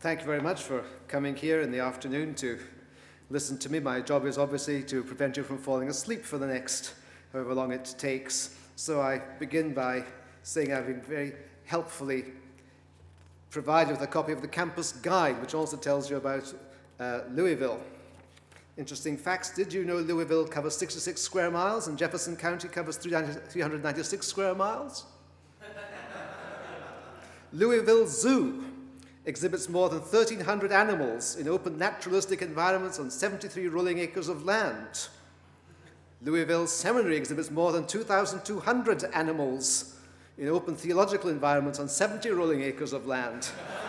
Thank you very much for coming here in the afternoon to listen to me. My job is obviously to prevent you from falling asleep for the next however long it takes. So I begin by saying I've been very helpfully provided with a copy of the campus guide, which also tells you about Louisville. Interesting facts. Did you know Louisville covers 66 square miles and Jefferson County covers 396 square miles? Louisville Zoo exhibits more than 1,300 animals in open naturalistic environments on 73 rolling acres of land. Louisville Seminary exhibits more than 2,200 animals in open theological environments on 70 rolling acres of land.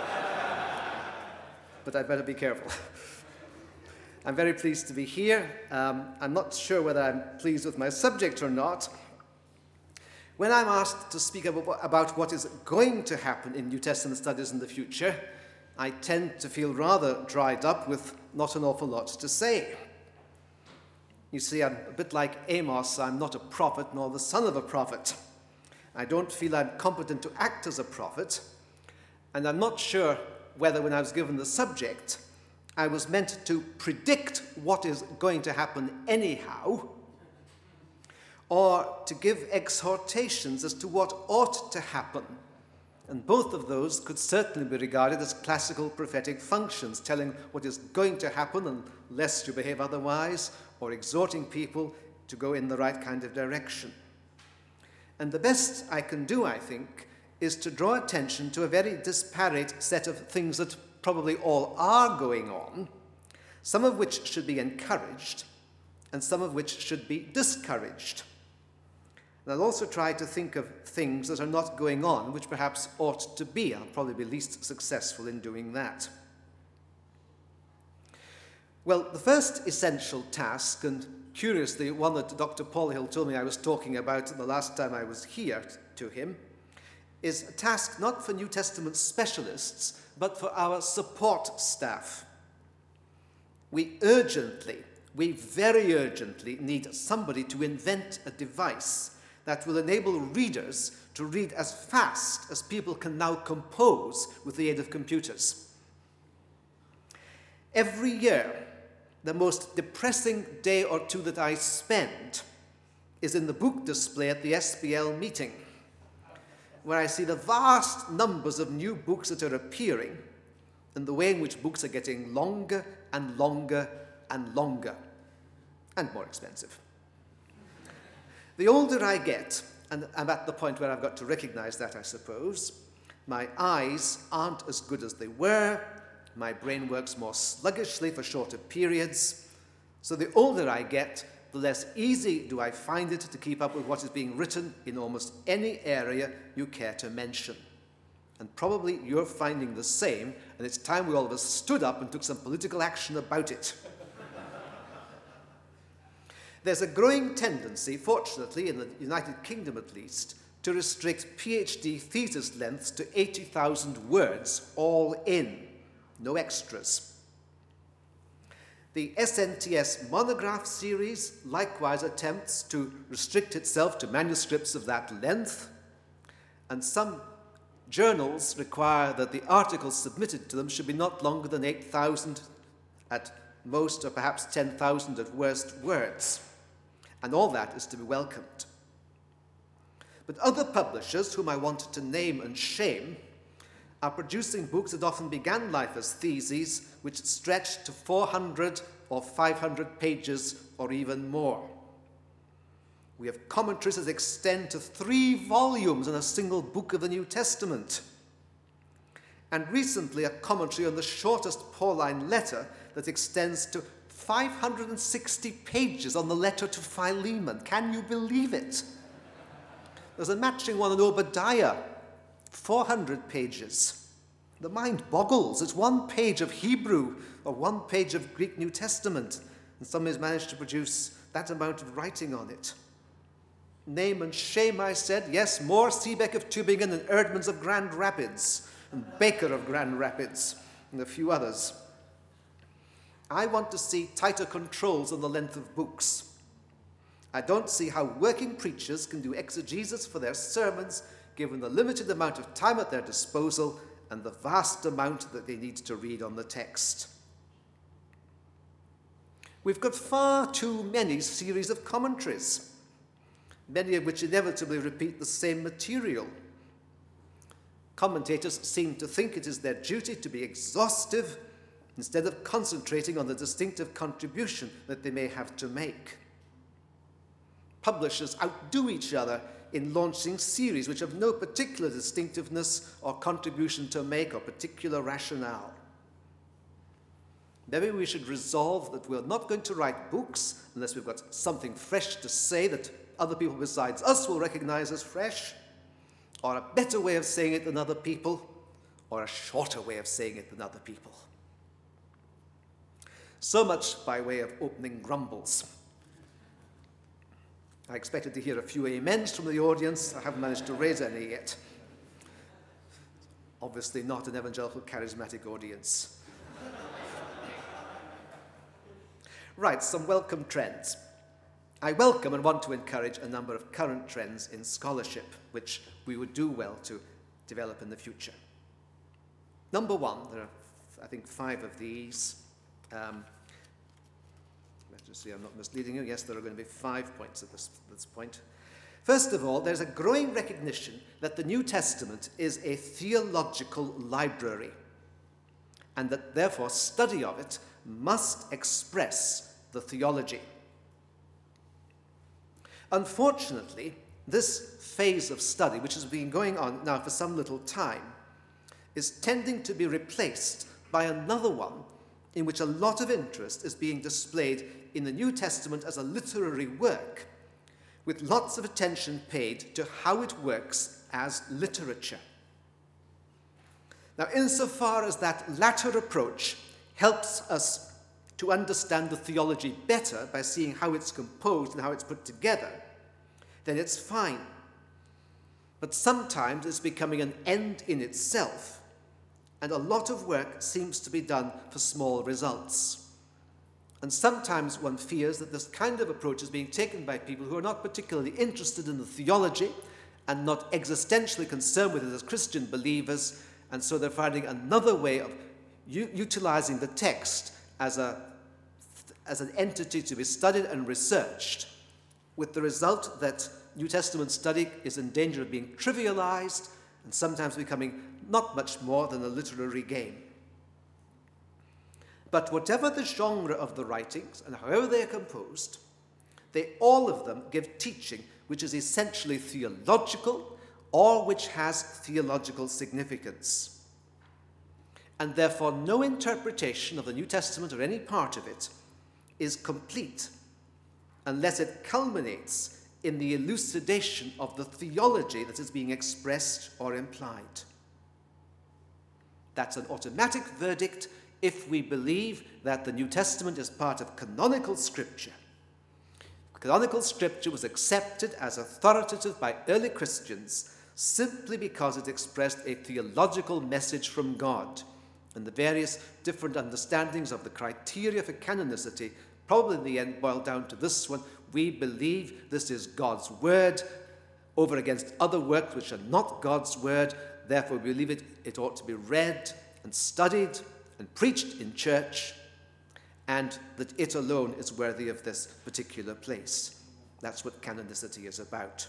But I'd better be careful. I'm very pleased to be here. I'm not sure whether I'm pleased with my subject or not. When I'm asked to speak about what is going to happen in New Testament studies in the future, I tend to feel rather dried up with not an awful lot to say. You see, I'm a bit like Amos. I'm not a prophet nor the son of a prophet. I don't feel I'm competent to act as a prophet, and I'm not sure whether when I was given the subject, I was meant to predict what is going to happen anyhow, or to give exhortations as to what ought to happen. And both of those could certainly be regarded as classical prophetic functions, telling what is going to happen unless you behave otherwise, or exhorting people to go in the right kind of direction. And the best I can do, I think, is to draw attention to a very disparate set of things that probably all are going on, some of which should be encouraged, and some of which should be discouraged. And I'll also try to think of things that are not going on, which perhaps ought to be. I'll probably be least successful in doing that. Well, the first essential task, and curiously, one that Dr. Paul Hill told me I was talking about the last time I was here to him, is a task not for New Testament specialists, but for our support staff. We very urgently need somebody to invent a device that will enable readers to read as fast as people can now compose with the aid of computers. Every year, the most depressing day or two that I spend is in the book display at the SBL meeting, where I see the vast numbers of new books that are appearing and the way in which books are getting longer and longer and longer and more expensive. The older I get, and I'm at the point where I've got to recognize that, I suppose, my eyes aren't as good as they were, my brain works more sluggishly for shorter periods, so the older I get, the less easy do I find it to keep up with what is being written in almost any area you care to mention. And probably you're finding the same, and it's time we all of us stood up and took some political action about it. There's a growing tendency, fortunately, in the United Kingdom at least, to restrict PhD thesis lengths to 80,000 words, all in, no extras. The SNTS monograph series likewise attempts to restrict itself to manuscripts of that length, and some journals require that the articles submitted to them should be not longer than 8,000 at most, or perhaps 10,000 at worst words. And all that is to be welcomed. But other publishers, whom I want to name and shame, are producing books that often began life as theses, which stretch to 400 or 500 pages or even more. We have commentaries that extend to 3 volumes in a single book of the New Testament. And recently, a commentary on the shortest Pauline letter that extends to 560 pages on the letter to Philemon. Can you believe it? There's a matching one on Obadiah, 400 pages. The mind boggles. It's 1 page of Hebrew or 1 page of Greek New Testament, and somebody's managed to produce that amount of writing on it. Name and shame, I said. Yes, more Seebeck of Tübingen and Erdmanns of Grand Rapids, and Baker of Grand Rapids, and a few others. I want to see tighter controls on the length of books. I don't see how working preachers can do exegesis for their sermons given the limited amount of time at their disposal and the vast amount that they need to read on the text. We've got far too many series of commentaries, many of which inevitably repeat the same material. Commentators seem to think it is their duty to be exhaustive instead of concentrating on the distinctive contribution that they may have to make. Publishers outdo each other in launching series which have no particular distinctiveness or contribution to make or particular rationale. Maybe we should resolve that we're not going to write books unless we've got something fresh to say that other people besides us will recognize as fresh, or a better way of saying it than other people, or a shorter way of saying it than other people. So much by way of opening grumbles. I expected to hear a few amens from the audience. I haven't managed to raise any yet. Obviously not an evangelical charismatic audience. Right, some welcome trends. I welcome and want to encourage a number of current trends in scholarship, which we would do well to develop in the future. Number one, there are, I think, 5 of these. Let's just see, I'm not misleading you. Yes, there are going to be 5 points at this point. First of all, there's a growing recognition that the New Testament is a theological library, and that therefore study of it must express the theology. Unfortunately, this phase of study, which has been going on now for some little time, is tending to be replaced by another one in which a lot of interest is being displayed in the New Testament as a literary work, with lots of attention paid to how it works as literature. Now, insofar as that latter approach helps us to understand the theology better by seeing how it's composed and how it's put together, then it's fine. But sometimes it's becoming an end in itself, and a lot of work seems to be done for small results. And sometimes one fears that this kind of approach is being taken by people who are not particularly interested in the theology and not existentially concerned with it as Christian believers, and so they're finding another way of utilizing the text as an entity to be studied and researched, with the result that New Testament study is in danger of being trivialized and sometimes becoming not much more than a literary game. But whatever the genre of the writings and however they are composed, they all of them give teaching which is essentially theological or which has theological significance. And therefore no interpretation of the New Testament or any part of it is complete unless it culminates in the elucidation of the theology that is being expressed or implied. That's an automatic verdict if we believe that the New Testament is part of canonical scripture. Canonical scripture was accepted as authoritative by early Christians simply because it expressed a theological message from God, and the various different understandings of the criteria for canonicity probably in the end boil down to this one: we believe this is God's word over against other works which are not God's word, therefore we believe it ought to be read and studied and preached in church, and that it alone is worthy of this particular place. That's what canonicity is about.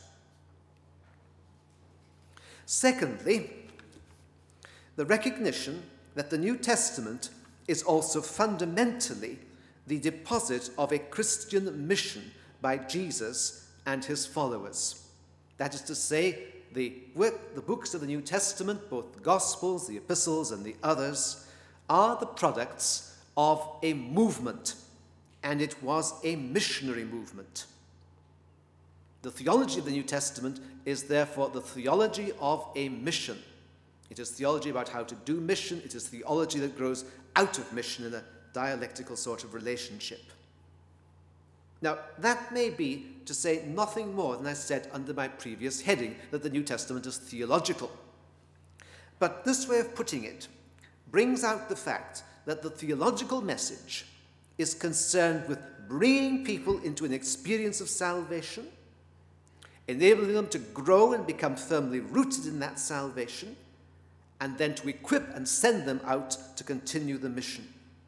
Secondly, the recognition that the New Testament is also fundamentally the deposit of a Christian mission by Jesus and his followers. That is to say, the books of the New Testament, both the Gospels, the Epistles, and the others, are the products of a movement, and it was a missionary movement. The theology of the New Testament is therefore the theology of a mission. It is theology about how to do mission. It is theology that grows out of mission in a dialectical sort of relationship. Now, that may be to say nothing more than I said under my previous heading, that the New Testament is theological. But this way of putting it brings out the fact that the theological message is concerned with bringing people into an experience of salvation, enabling them to grow and become firmly rooted in that salvation, and then to equip and send them out to continue the mission.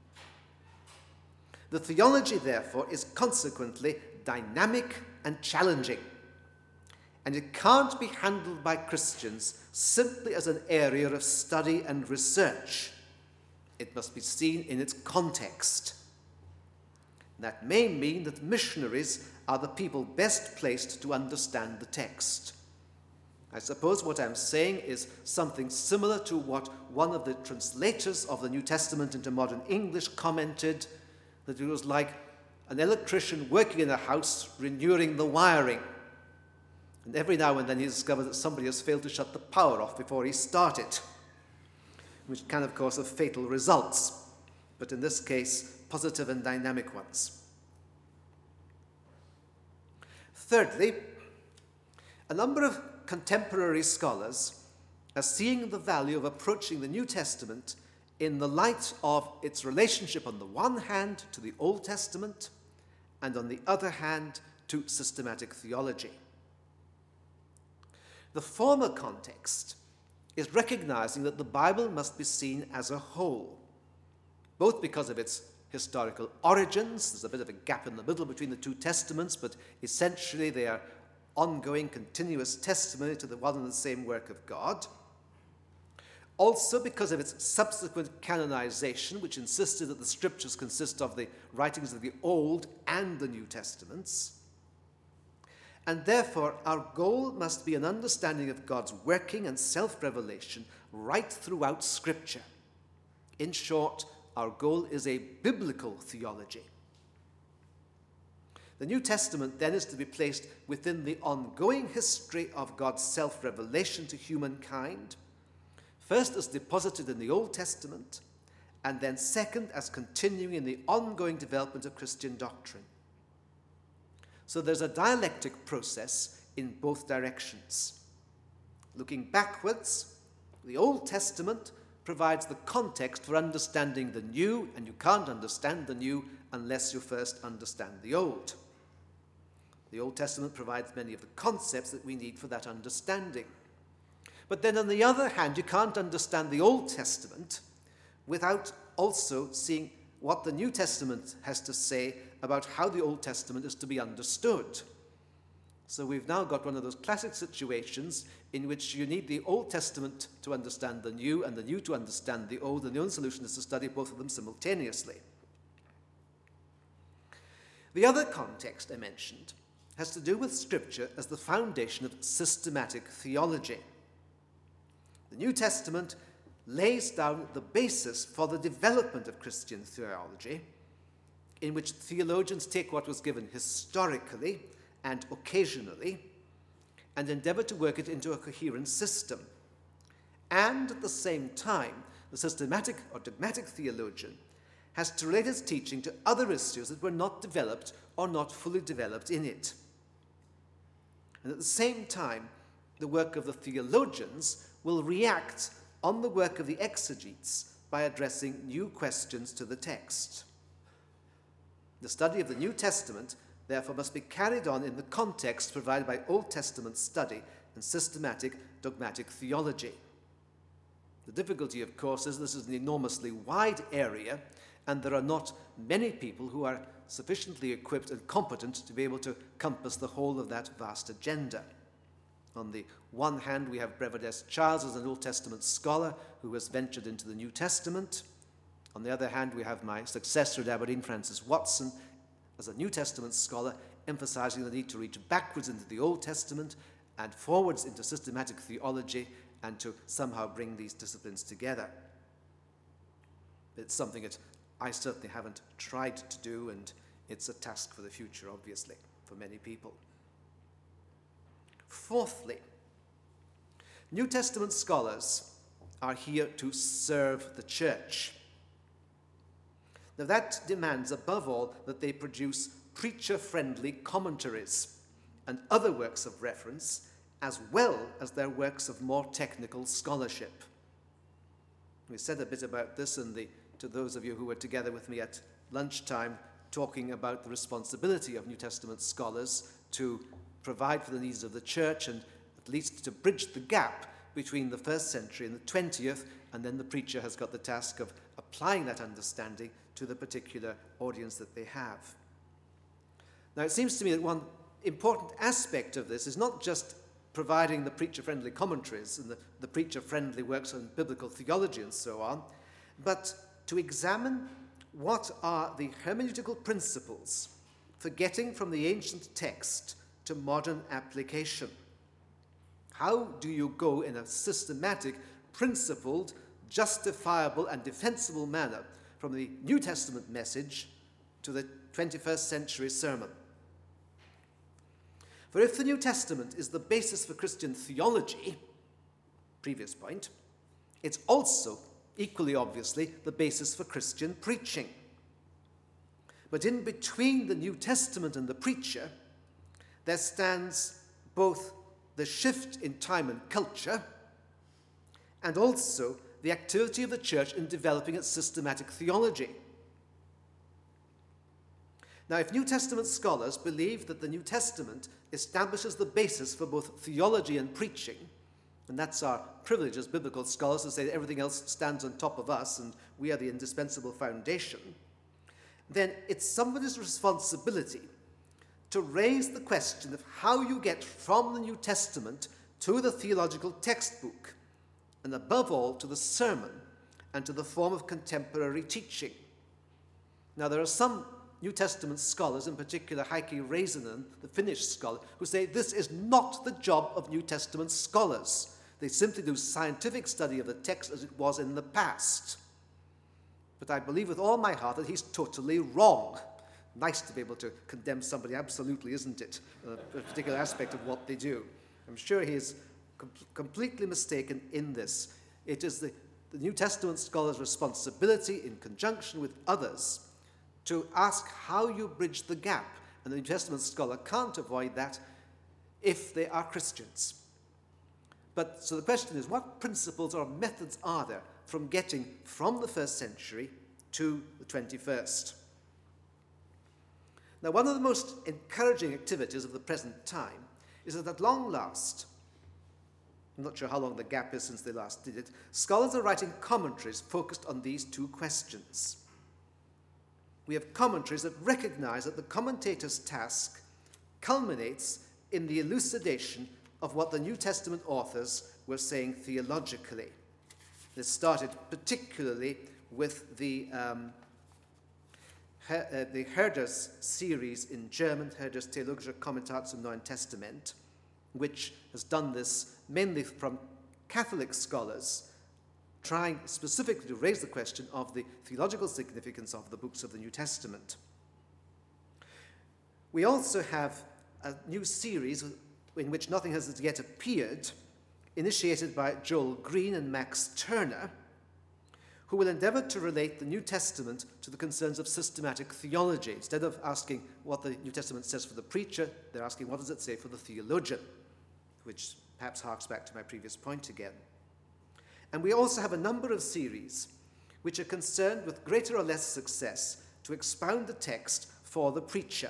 The theology, therefore, is consequently dynamic and challenging, and it can't be handled by Christians simply as an area of study and research. It must be seen in its context. That may mean that missionaries are the people best placed to understand the text. I suppose what I'm saying is something similar to what one of the translators of the New Testament into modern English commented, that it was like an electrician working in a house renewing the wiring. And every now and then he discovers that somebody has failed to shut the power off before he started, which can, of course, have fatal results, but in this case, positive and dynamic ones. Thirdly, a number of contemporary scholars are seeing the value of approaching the New Testament in the light of its relationship, on the one hand, to the Old Testament, and on the other hand, to systematic theology. The former context is recognizing that the Bible must be seen as a whole, both because of its historical origins. There's a bit of a gap in the middle between the two testaments, but essentially they are ongoing, continuous testimony to the one and the same work of God. Also because of its subsequent canonization, which insisted that the scriptures consist of the writings of the Old and the New Testaments. And therefore, our goal must be an understanding of God's working and self-revelation right throughout Scripture. In short, our goal is a biblical theology. The New Testament then is to be placed within the ongoing history of God's self-revelation to humankind, first as deposited in the Old Testament, and then second as continuing in the ongoing development of Christian doctrine. So there's a dialectic process in both directions. Looking backwards, the Old Testament provides the context for understanding the new, and you can't understand the new unless you first understand the Old. The Old Testament provides many of the concepts that we need for that understanding. But then on the other hand, you can't understand the Old Testament without also seeing what the New Testament has to say about how the Old Testament is to be understood. So we've now got one of those classic situations in which you need the Old Testament to understand the New and the New to understand the Old, and the only solution is to study both of them simultaneously. The other context I mentioned has to do with Scripture as the foundation of systematic theology. The New Testament lays down the basis for the development of Christian theology, in which theologians take what was given historically and occasionally and endeavor to work it into a coherent system. And at the same time, the systematic or dogmatic theologian has to relate his teaching to other issues that were not developed or not fully developed in it. And at the same time, the work of the theologians will react on the work of the exegetes by addressing new questions to the text. The study of the New Testament, therefore, must be carried on in the context provided by Old Testament study and systematic dogmatic theology. The difficulty, of course, is this is an enormously wide area, and there are not many people who are sufficiently equipped and competent to be able to compass the whole of that vast agenda. On the one hand, we have Brevard S. Charles as an Old Testament scholar who has ventured into the New Testament. On the other hand, we have my successor at Aberdeen, Francis Watson, as a New Testament scholar, emphasizing the need to reach backwards into the Old Testament and forwards into systematic theology and to somehow bring these disciplines together. It's something that I certainly haven't tried to do, and it's a task for the future, obviously, for many people. Fourthly, New Testament scholars are here to serve the church. Now that demands above all that they produce preacher-friendly commentaries and other works of reference, as well as their works of more technical scholarship. We said a bit about this to those of you who were together with me at lunchtime, talking about the responsibility of New Testament scholars to provide for the needs of the church and at least to bridge the gap between the first century and the 20th, and then the preacher has got the task of applying that understanding to the particular audience that they have. Now, it seems to me that one important aspect of this is not just providing the preacher-friendly commentaries and the preacher-friendly works on biblical theology and so on, but to examine what are the hermeneutical principles for getting from the ancient text to modern application. How do you go in a systematic, principled, justifiable, and defensible manner from the New Testament message to the 21st century sermon? For if the New Testament is the basis for Christian theology, previous point, it's also, equally obviously, the basis for Christian preaching. But in between the New Testament and the preacher, there stands both the shift in time and culture and also the activity of the church in developing its systematic theology. Now, if New Testament scholars believe that the New Testament establishes the basis for both theology and preaching, and that's our privilege as biblical scholars to say that everything else stands on top of us and we are the indispensable foundation, then it's somebody's responsibility to raise the question of how you get from the New Testament to the theological textbook, and above all to the sermon and to the form of contemporary teaching. Now, there are some New Testament scholars, in particular Heikki Räisänen, the Finnish scholar, who say this is not the job of New Testament scholars. They simply do scientific study of the text as it was in the past. But I believe with all my heart that he's totally wrong. Nice to be able to condemn somebody absolutely, isn't it? A particular aspect of what they do. I'm sure he is completely mistaken in this. It is the New Testament scholar's responsibility, in conjunction with others, to ask how you bridge the gap. And the New Testament scholar can't avoid that if they are Christians. But so the question is, what principles or methods are there from getting from the first century to the 21st? Now, one of the most encouraging activities of the present time is that at long last, I'm not sure how long the gap is since they last did it, scholars are writing commentaries focused on these two questions. We have commentaries that recognize that the commentator's task culminates in the elucidation of what the New Testament authors were saying theologically. This started particularly with the Herder's series in German, Herder's Theologischer Kommentar zum Neuen Testament, which has done this mainly from Catholic scholars, trying specifically to raise the question of the theological significance of the books of the New Testament. We also have a new series in which nothing has as yet appeared, initiated by Joel Green and Max Turner, who will endeavor to relate the New Testament to the concerns of systematic theology. Instead of asking what the New Testament says for the preacher, they're asking what does it say for the theologian, which perhaps harks back to my previous point again. And we also have a number of series which are concerned with greater or less success to expound the text for the preacher.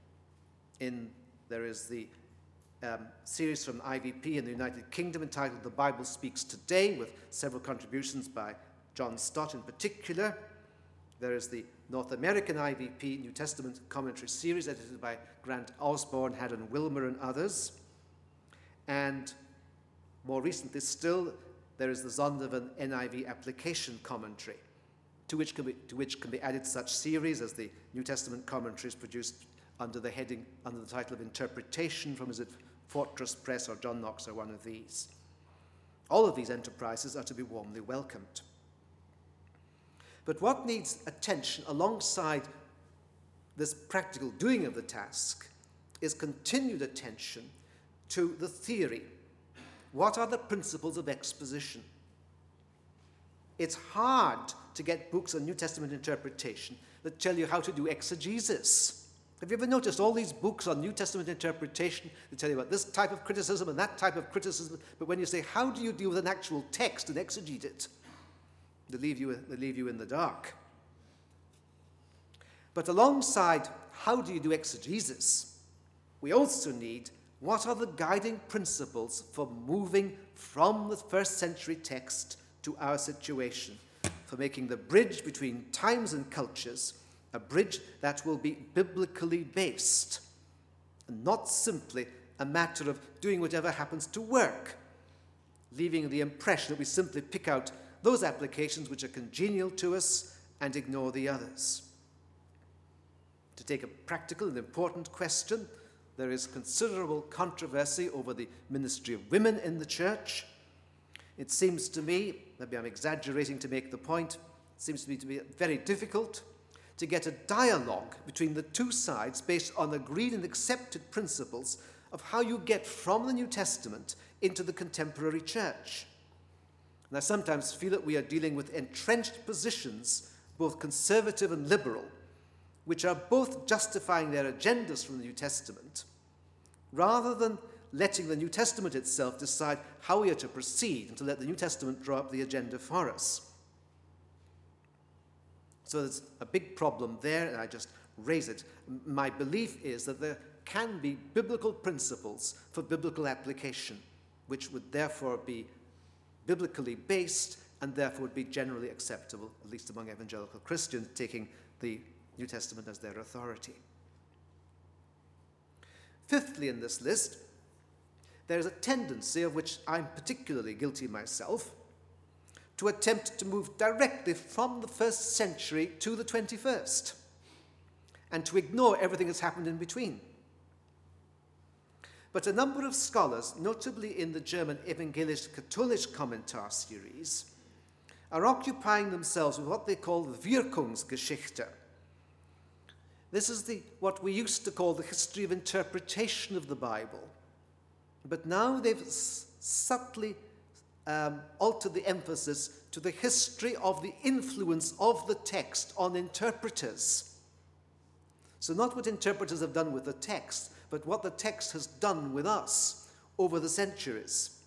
There is the series from IVP in the United Kingdom entitled The Bible Speaks Today, with several contributions by John Stott in particular. There is the North American IVP New Testament Commentary Series edited by Grant Osborne, Haddon Wilmer, and others. And more recently still, there is the Zondervan NIV Application Commentary, to which can be added such series as the New Testament commentaries produced under the title of Interpretation from, is it Fortress Press or John Knox or one of these. All of these enterprises are to be warmly welcomed. But what needs attention alongside this practical doing of the task is continued attention to the theory. What are the principles of exposition? It's hard to get books on New Testament interpretation that tell you how to do exegesis. Have you ever noticed all these books on New Testament interpretation that tell you about this type of criticism and that type of criticism, but when you say, how do you deal with an actual text and exegete it? They leave you in the dark. But alongside how do you do exegesis, we also need What are the guiding principles for moving from the first century text to our situation, for making the bridge between times and cultures a bridge that will be biblically based, and not simply a matter of doing whatever happens to work, leaving the impression that we simply pick out those applications which are congenial to us and ignore the others. To take a practical and important question, there is considerable controversy over the ministry of women in the church. It seems to me, maybe I'm exaggerating to make the point, it seems to me to be very difficult to get a dialogue between the two sides based on agreed and accepted principles of how you get from the New Testament into the contemporary church. And I sometimes feel that we are dealing with entrenched positions, both conservative and liberal, which are both justifying their agendas from the New Testament, rather than letting the New Testament itself decide how we are to proceed and to let the New Testament draw up the agenda for us. So there's a big problem there, and I just raise it. My belief is that there can be biblical principles for biblical application, which would therefore be biblically based and therefore would be generally acceptable, at least among evangelical Christians, taking the New Testament as their authority. Fifthly in this list, there is a tendency, of which I'm particularly guilty myself, to attempt to move directly from the first century to the 21st, and to ignore everything that's happened in between. But a number of scholars, notably in the German Evangelisch-Katholisch Kommentar series, are occupying themselves with what they call the Wirkungsgeschichte. This is what we used to call the history of interpretation of the Bible. But now they've subtly altered the emphasis to the history of the influence of the text on interpreters. So not what interpreters have done with the text, but what the text has done with us over the centuries.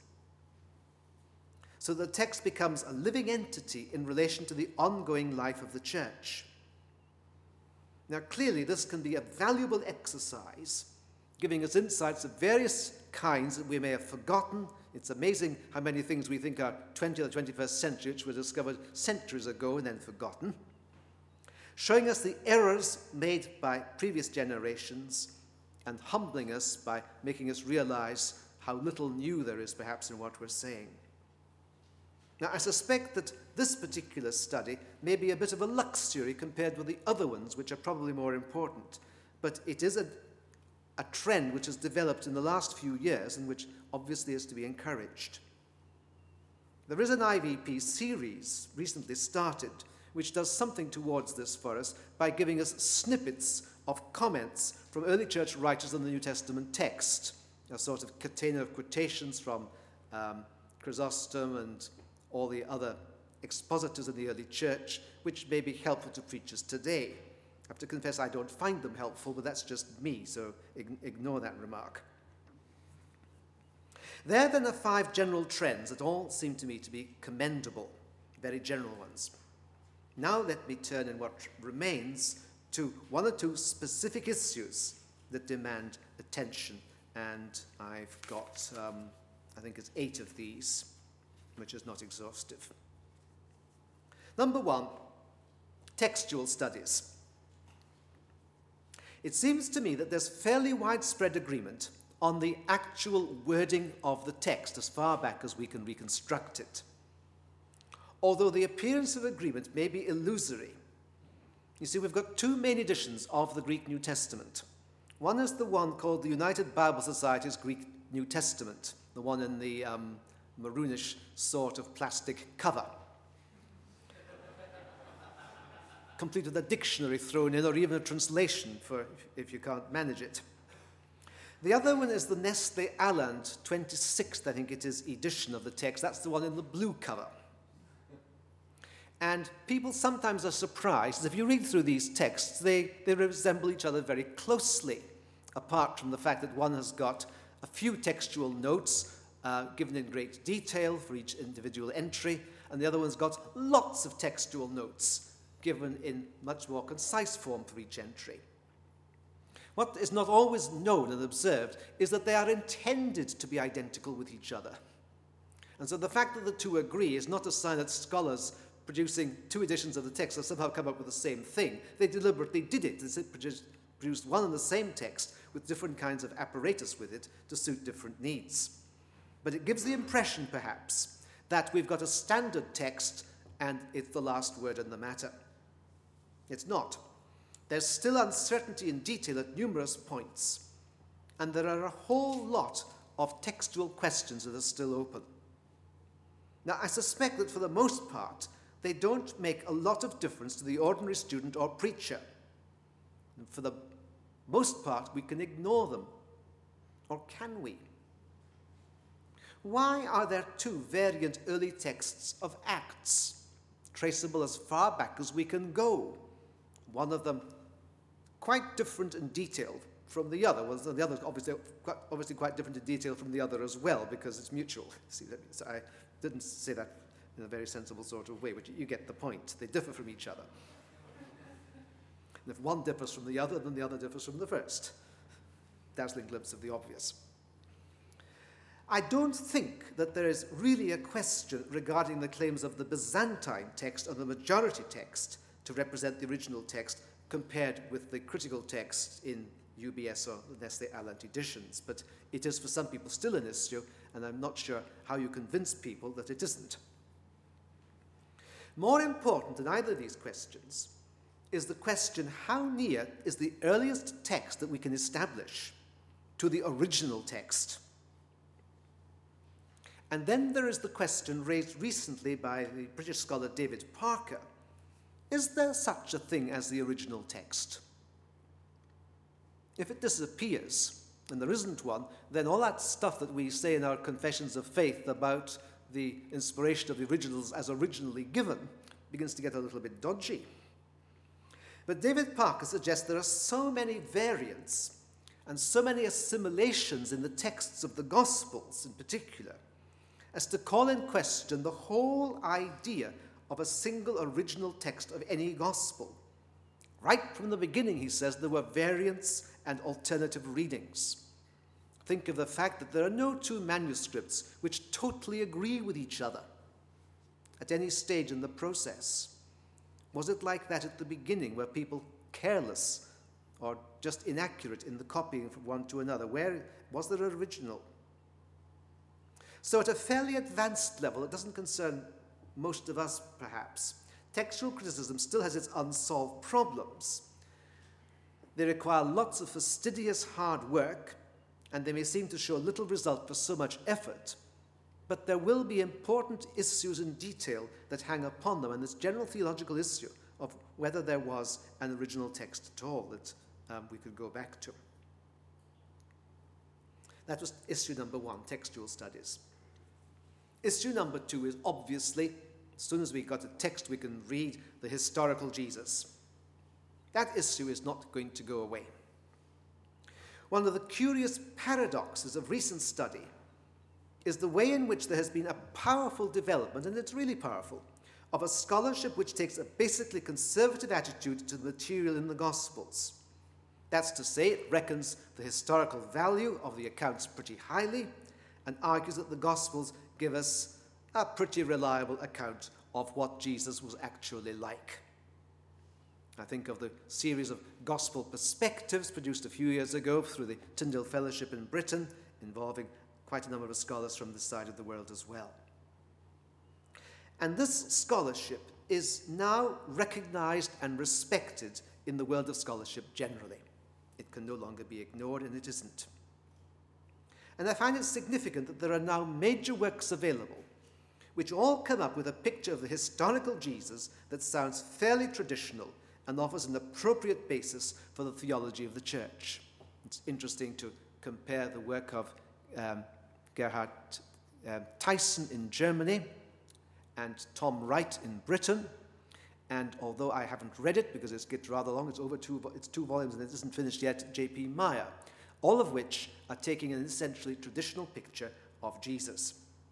So the text becomes a living entity in relation to the ongoing life of the church. Now, clearly, this can be a valuable exercise, giving us insights of various kinds that we may have forgotten. It's amazing how many things we think are 20th or 21st century, which were discovered centuries ago and then forgotten, showing us the errors made by previous generations and humbling us by making us realize how little new there is perhaps in what we're saying. Now, I suspect that this particular study may be a bit of a luxury compared with the other ones, which are probably more important, but it is a trend which has developed in the last few years and which obviously is to be encouraged. There is an IVP series recently started which does something towards this for us by giving us snippets of comments from early church writers on the New Testament text, a sort of container of quotations from Chrysostom and all the other expositors in the early church, which may be helpful to preachers today. I have to confess I don't find them helpful, but that's just me, so ignore that remark. There then are 5 general trends that all seem to me to be commendable, very general ones. Now let me turn in what remains to 1 or 2 specific issues that demand attention, and I've got, I think it's 8 of these, which is not exhaustive. Number 1, textual studies. It seems to me that there's fairly widespread agreement on the actual wording of the text as far back as we can reconstruct it. Although the appearance of agreement may be illusory. You see, we've got 2 main editions of the Greek New Testament. One is the one called the United Bible Society's Greek New Testament, the one in the maroonish sort of plastic cover, complete with a dictionary thrown in or even a translation for if you can't manage it. The other one is the Nestle Aland 26th, I think it is, edition of the text. That's the one in the blue cover. And people sometimes are surprised, if you read through these texts, they resemble each other very closely, apart from the fact that one has got a few textual notes given in great detail for each individual entry, and the other one's got lots of textual notes given in much more concise form for each entry. What is not always known and observed is that they are intended to be identical with each other. And so the fact that the two agree is not a sign that scholars producing two editions of the text have somehow come up with the same thing. They deliberately did it. They produced one and the same text with different kinds of apparatus with it to suit different needs. But it gives the impression, perhaps, that we've got a standard text and it's the last word in the matter. It's not. There's still uncertainty in detail at numerous points, and there are a whole lot of textual questions that are still open. Now, I suspect that for the most part, they don't make a lot of difference to the ordinary student or preacher. And for the most part, we can ignore them. Or can we? Why are there two variant early texts of Acts, traceable as far back as we can go? One of them quite different in detail from the other. Well, the other obviously quite different in detail from the other as well, because it's mutual. See, so I didn't say that in a very sensible sort of way, but you get the point. They differ from each other. And if one differs from the other, then the other differs from the first. Dazzling glimpse of the obvious. I don't think that there is really a question regarding the claims of the Byzantine text or the majority text to represent the original text compared with the critical text in UBS or the Nestle-Aland editions. But it is for some people still an issue, and I'm not sure how you convince people that it isn't. More important than either of these questions is the question, how near is the earliest text that we can establish to the original text? And then there is the question raised recently by the British scholar David Parker. Is there such a thing as the original text? If it disappears, and there isn't one, then all that stuff that we say in our confessions of faith about the inspiration of the originals as originally given begins to get a little bit dodgy. But David Parker suggests there are so many variants and so many assimilations in the texts of the Gospels in particular as to call in question the whole idea of a single original text of any gospel. Right from the beginning, he says, there were variants and alternative readings. Think of the fact that there are no two manuscripts which totally agree with each other at any stage in the process. Was it like that at the beginning, where people careless or just inaccurate in the copying from one to another? Where was there an original? So at a fairly advanced level, it doesn't concern most of us, perhaps, textual criticism still has its unsolved problems. They require lots of fastidious hard work, and they may seem to show little result for so much effort, but there will be important issues in detail that hang upon them, and this general theological issue of whether there was an original text at all that we could go back to. That was issue number one, textual studies. Issue number two is obviously, as soon as we've got a text we can read, the historical Jesus. That issue is not going to go away. One of the curious paradoxes of recent study is the way in which there has been a powerful development, and it's really powerful, of a scholarship which takes a basically conservative attitude to the material in the Gospels. That's to say, it reckons the historical value of the accounts pretty highly and argues that the Gospels give us a pretty reliable account of what Jesus was actually like. I think of the series of Gospel Perspectives produced a few years ago through the Tyndale Fellowship in Britain, involving quite a number of scholars from this side of the world as well. And this scholarship is now recognized and respected in the world of scholarship generally. It can no longer be ignored, and it isn't. And I find it significant that there are now major works available which all come up with a picture of the historical Jesus that sounds fairly traditional and offers an appropriate basis for the theology of the church. It's interesting to compare the work of Gerhard Tyson in Germany and Tom Wright in Britain. And although I haven't read it because it gets rather long, it's two volumes and it isn't finished yet, J.P. Meyer, all of which are taking an essentially traditional picture of Jesus.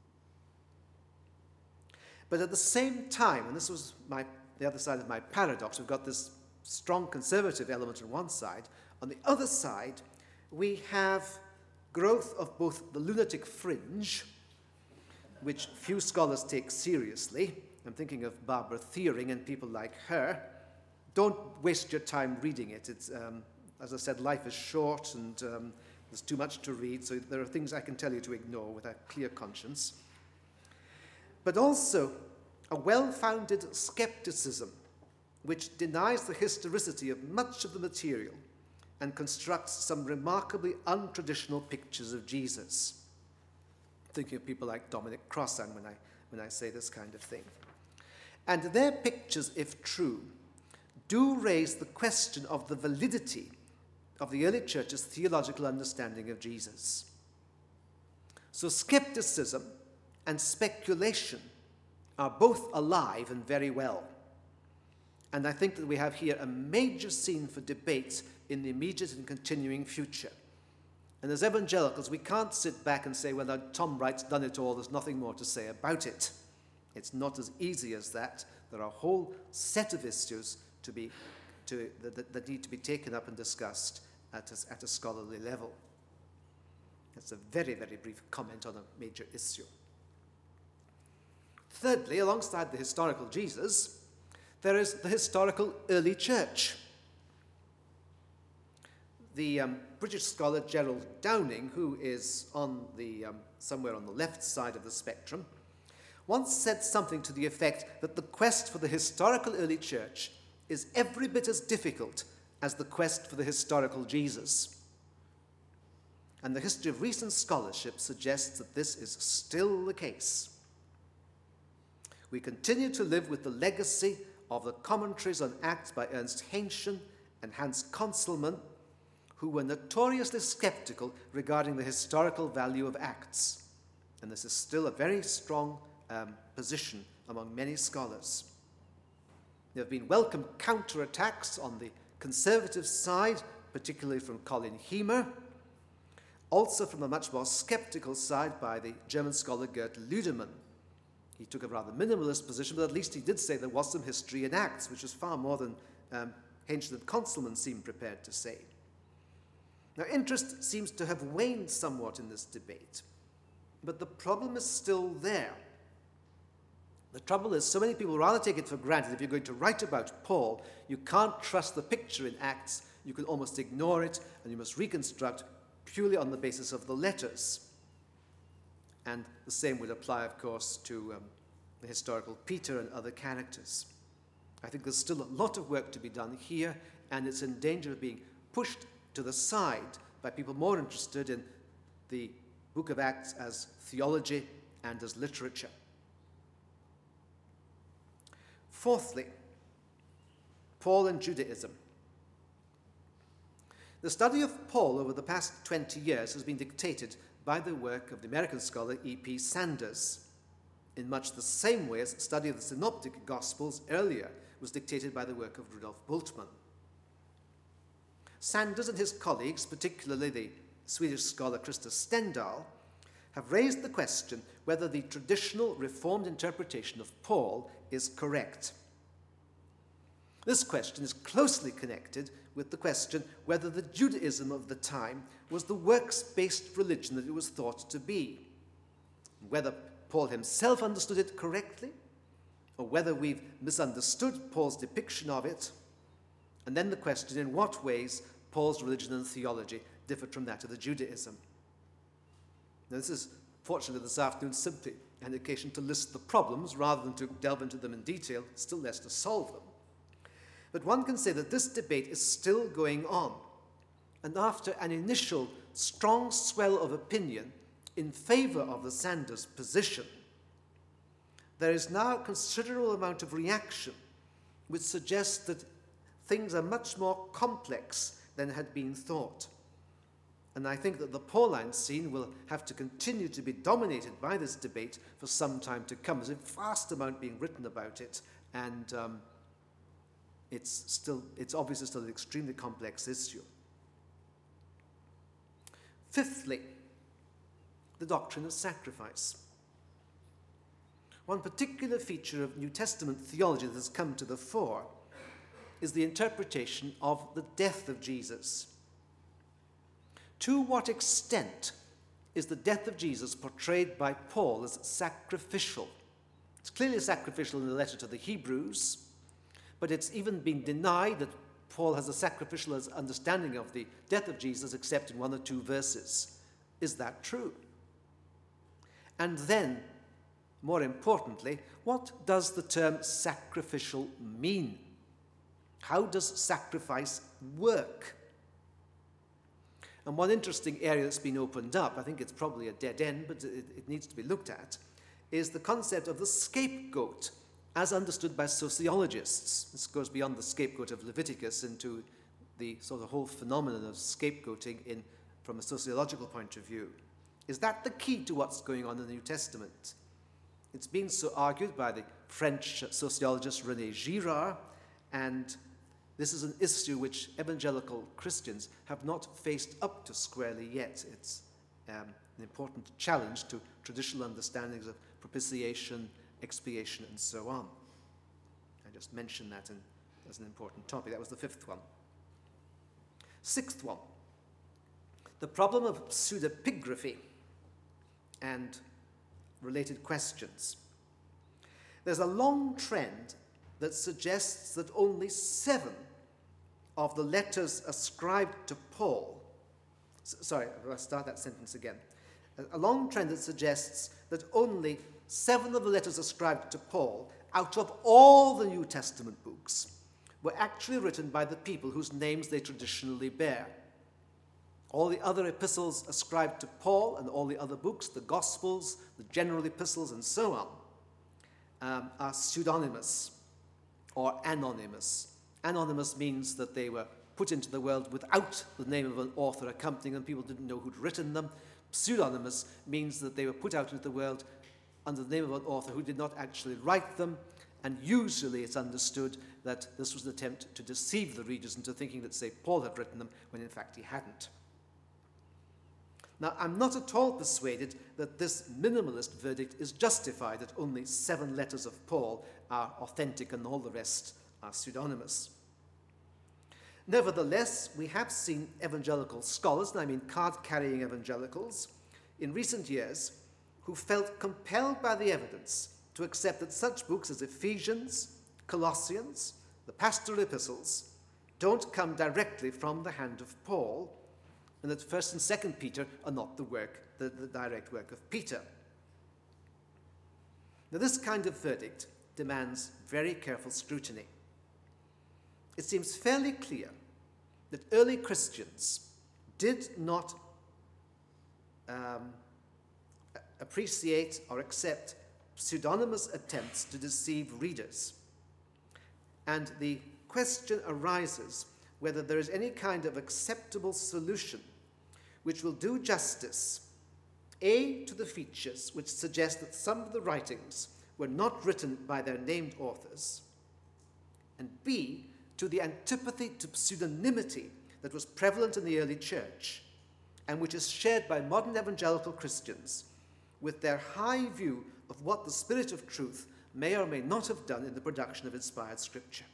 But at the same time, and this was the other side of my paradox, we've got this strong conservative element on one side. On the other side, we have growth of both the lunatic fringe, which few scholars take seriously. I'm thinking of Barbara Thiering and people like her. Don't waste your time reading it. It's, as I said, life is short and there's too much to read, so there are things I can tell you to ignore with a clear conscience. But also a well-founded skepticism which denies the historicity of much of the material and constructs some remarkably untraditional pictures of Jesus. Thinking of people like Dominic Crossan when I say this kind of thing. And their pictures, if true, do raise the question of the validity of the early church's theological understanding of Jesus. So skepticism and speculation are both alive and very well. And I think that we have here a major scene for debate in the immediate and continuing future. And as evangelicals, we can't sit back and say, well, now Tom Wright's done it all, there's nothing more to say about it. It's not as easy as that. There are a whole set of issues that need to be taken up and discussed at a scholarly level. That's a very, very brief comment on a major issue. Thirdly, alongside the historical Jesus, there is the historical early church. The British scholar Gerald Downing, who is on the somewhere on the left side of the spectrum, once said something to the effect that the quest for the historical early church is every bit as difficult as the quest for the historical Jesus. And the history of recent scholarship suggests that this is still the case. We continue to live with the legacy of the commentaries on Acts by Ernst Heinchen and Hans Conzelmann, who were notoriously skeptical regarding the historical value of Acts. And this is still a very strong position among many scholars. There have been welcome counterattacks on the conservative side, particularly from Colin Heemer, also from a much more skeptical side by the German scholar Gert Lüdemann. He took a rather minimalist position, but at least he did say there was some history in Acts, which was far more than Heinchen and Conzelmann seemed prepared to say. Now, interest seems to have waned somewhat in this debate, but the problem is still there. The trouble is, so many people rather take it for granted if you're going to write about Paul, you can't trust the picture in Acts, you can almost ignore it, and you must reconstruct purely on the basis of the letters. And the same would apply, of course, to the historical Peter and other characters. I think there's still a lot of work to be done here, and it's in danger of being pushed to the side by people more interested in the book of Acts as theology and as literature. Fourthly, Paul and Judaism. The study of Paul over the past 20 years has been dictated by the work of the American scholar E.P. Sanders, in much the same way as the study of the Synoptic Gospels earlier was dictated by the work of Rudolf Bultmann. Sanders and his colleagues, particularly the Swedish scholar Christer Stendahl, have raised the question whether the traditional Reformed interpretation of Paul is correct. This question is closely connected with the question whether the Judaism of the time was the works-based religion that it was thought to be, whether Paul himself understood it correctly, or whether we've misunderstood Paul's depiction of it, and then the question in what ways Paul's religion and theology differed from that of the Judaism. Now, this is, fortunately, this afternoon simply an occasion to list the problems rather than to delve into them in detail, still less to solve them. But one can say that this debate is still going on. And after an initial strong swell of opinion in favor of the Sanders position, there is now a considerable amount of reaction which suggests that things are much more complex than had been thought. And I think that the Pauline scene will have to continue to be dominated by this debate for some time to come. There's a vast amount being written about it, and it's obviously still an extremely complex issue. Fifthly, the doctrine of sacrifice. One particular feature of New Testament theology that has come to the fore is the interpretation of the death of Jesus To what extent is the death of Jesus portrayed by Paul as sacrificial? It's clearly sacrificial in the letter to the Hebrews, but it's even been denied that Paul has a sacrificial understanding of the death of Jesus except in 1 or 2 verses. Is that true? And then, more importantly, what does the term sacrificial mean? How does sacrifice work? And one interesting area that's been opened up, I think it's probably a dead end, but it needs to be looked at, is the concept of the scapegoat as understood by sociologists. This goes beyond the scapegoat of Leviticus into the sort of whole phenomenon of scapegoating from a sociological point of view. Is that the key to what's going on in the New Testament? It's been so argued by the French sociologist René Girard, and this is an issue which evangelical Christians have not faced up to squarely yet. It's an important challenge to traditional understandings of propitiation, expiation, and so on. I just mentioned that as an important topic. That was the 5th one. 6th one, the problem of pseudepigraphy and related questions. There's a long trend that suggests that only 7 of the letters ascribed to Paul, I'll start that sentence again. A long trend that suggests that only 7 of the letters ascribed to Paul, out of all the New Testament books, were actually written by the people whose names they traditionally bear. All the other epistles ascribed to Paul and all the other books, the Gospels, the general epistles, and so on, are pseudonymous or anonymous. Anonymous means that they were put into the world without the name of an author accompanying them. People didn't know who'd written them. Pseudonymous means that they were put out into the world under the name of an author who did not actually write them, and usually it's understood that this was an attempt to deceive the readers into thinking that, say, Paul had written them, when in fact he hadn't. Now, I'm not at all persuaded that this minimalist verdict is justified, that only 7 letters of Paul are authentic and all the rest are pseudonymous. Nevertheless, we have seen evangelical scholars, and I mean card-carrying evangelicals, in recent years who felt compelled by the evidence to accept that such books as Ephesians, Colossians, the pastoral epistles, don't come directly from the hand of Paul, and that 1st and 2nd Peter are not the direct work of Peter. Now, this kind of verdict demands very careful scrutiny. It seems fairly clear that early Christians did not appreciate or accept pseudonymous attempts to deceive readers. And the question arises whether there is any kind of acceptable solution which will do justice, A, to the features which suggest that some of the writings were not written by their named authors, and B, to the antipathy to pseudonymity that was prevalent in the early church, and which is shared by modern evangelical Christians with their high view of what the Spirit of truth may or may not have done in the production of inspired Scripture.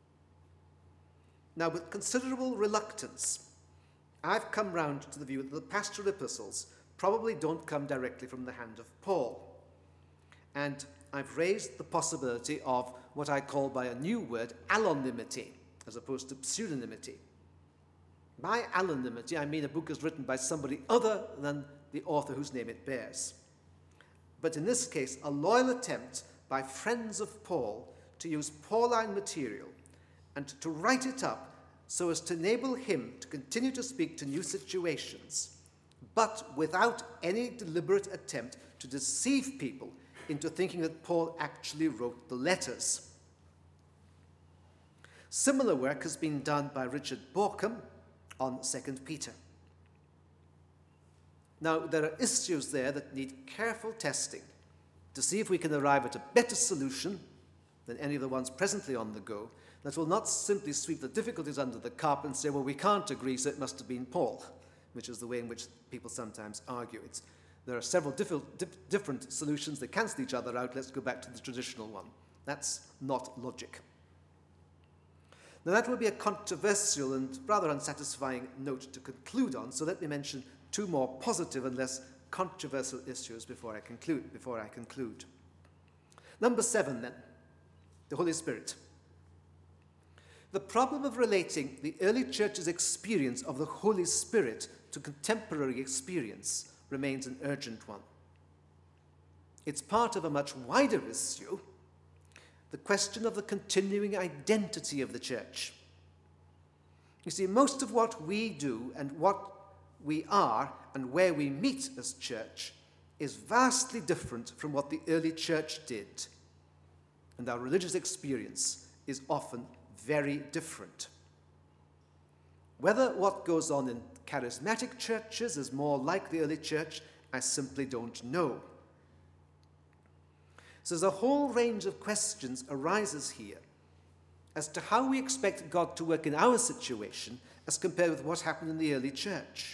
Now, with considerable reluctance, I've come round to the view that the pastoral epistles probably don't come directly from the hand of Paul. And I've raised the possibility of what I call by a new word, alonymity, as opposed to pseudonymity. By alonymity, I mean a book is written by somebody other than the author whose name it bears. But in this case, a loyal attempt by friends of Paul to use Pauline material and to write it up so as to enable him to continue to speak to new situations, but without any deliberate attempt to deceive people into thinking that Paul actually wrote the letters. Similar work has been done by Richard Bauckham on 2 Peter. Now, there are issues there that need careful testing to see if we can arrive at a better solution than any of the ones presently on the go that will not simply sweep the difficulties under the carpet and say, well, we can't agree, so it must have been Paul, which is the way in which people sometimes argue. There are several different solutions that cancel each other out. Let's go back to the traditional one. That's not logic. Now that will be a controversial and rather unsatisfying note to conclude on, so let me mention two more positive and less controversial issues before I conclude. Number 7 then, the Holy Spirit. The problem of relating the early church's experience of the Holy Spirit to contemporary experience remains an urgent one. It's part of a much wider issue, the question of the continuing identity of the church. You see, most of what we do and what we are and where we meet as church is vastly different from what the early church did. And our religious experience is often very different. Whether what goes on in charismatic churches is more like the early church, I simply don't know. So there's a whole range of questions arises here as to how we expect God to work in our situation as compared with what happened in the early church.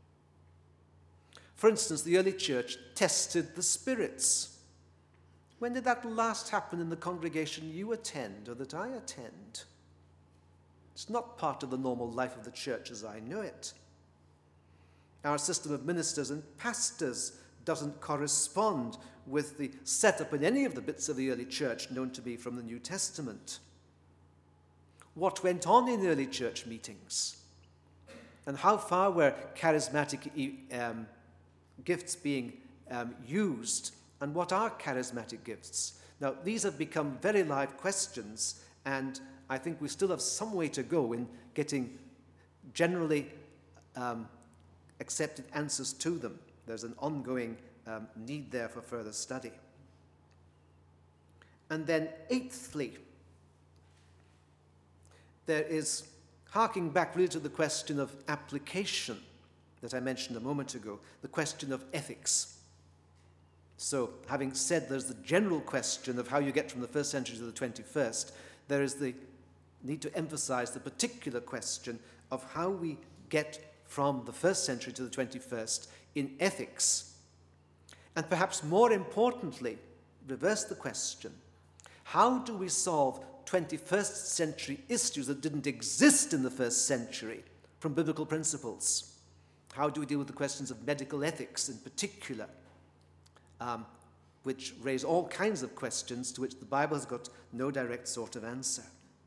For instance, the early church tested the spirits. When did that last happen in the congregation you attend or that I attend? It's not part of the normal life of the church as I know it. Our system of ministers and pastors doesn't correspond with the setup in any of the bits of the early church known to be from the New Testament. What went on in early church meetings? And how far were charismatic gifts being used? And what are charismatic gifts? Now, these have become very live questions, and I think we still have some way to go in getting generally accepted answers to them. There's an ongoing need there for further study. And then, eighthly, there is, harking back really to the question of application that I mentioned a moment ago, the question of ethics. So, having said there's the general question of how you get from the first century to the 21st, there is the need to emphasize the particular question of how we get from the first century to the 21st in ethics. And perhaps more importantly, reverse the question, how do we solve 21st century issues that didn't exist in the first century from biblical principles? How do we deal with the questions of medical ethics in particular, which raise all kinds of questions to which the Bible has got no direct sort of answer?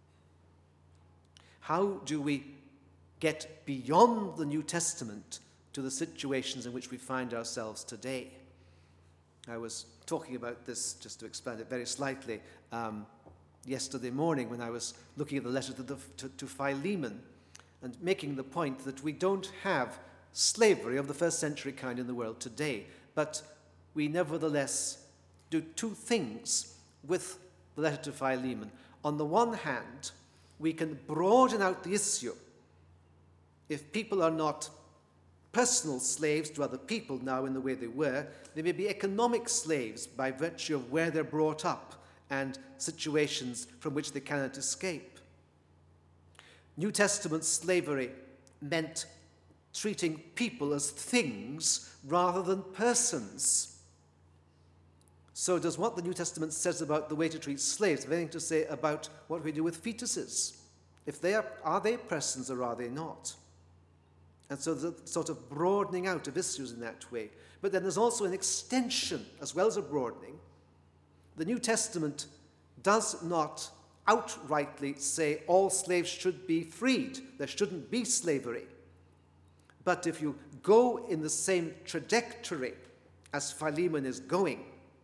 How do we get beyond the New Testament to the situations in which we find ourselves today? I was talking about this, just to expand it very slightly, yesterday morning when I was looking at the letter to Philemon and making the point that we don't have slavery of the first century kind in the world today, but we nevertheless do two things with the letter to Philemon. On the one hand, we can broaden out the issue. If people are not personal slaves to other people now in the way they were, they may be economic slaves by virtue of where they're brought up and situations from which they cannot escape. New Testament slavery meant treating people as things rather than persons. So does what the New Testament says about the way to treat slaves have anything to say about what we do with fetuses? If they are they persons or are they not? And so there's a sort of broadening out of issues in that way. But then there's also an extension as well as a broadening. The New Testament does not outrightly say all slaves should be freed. There shouldn't be slavery. But if you go in the same trajectory as Philemon is going,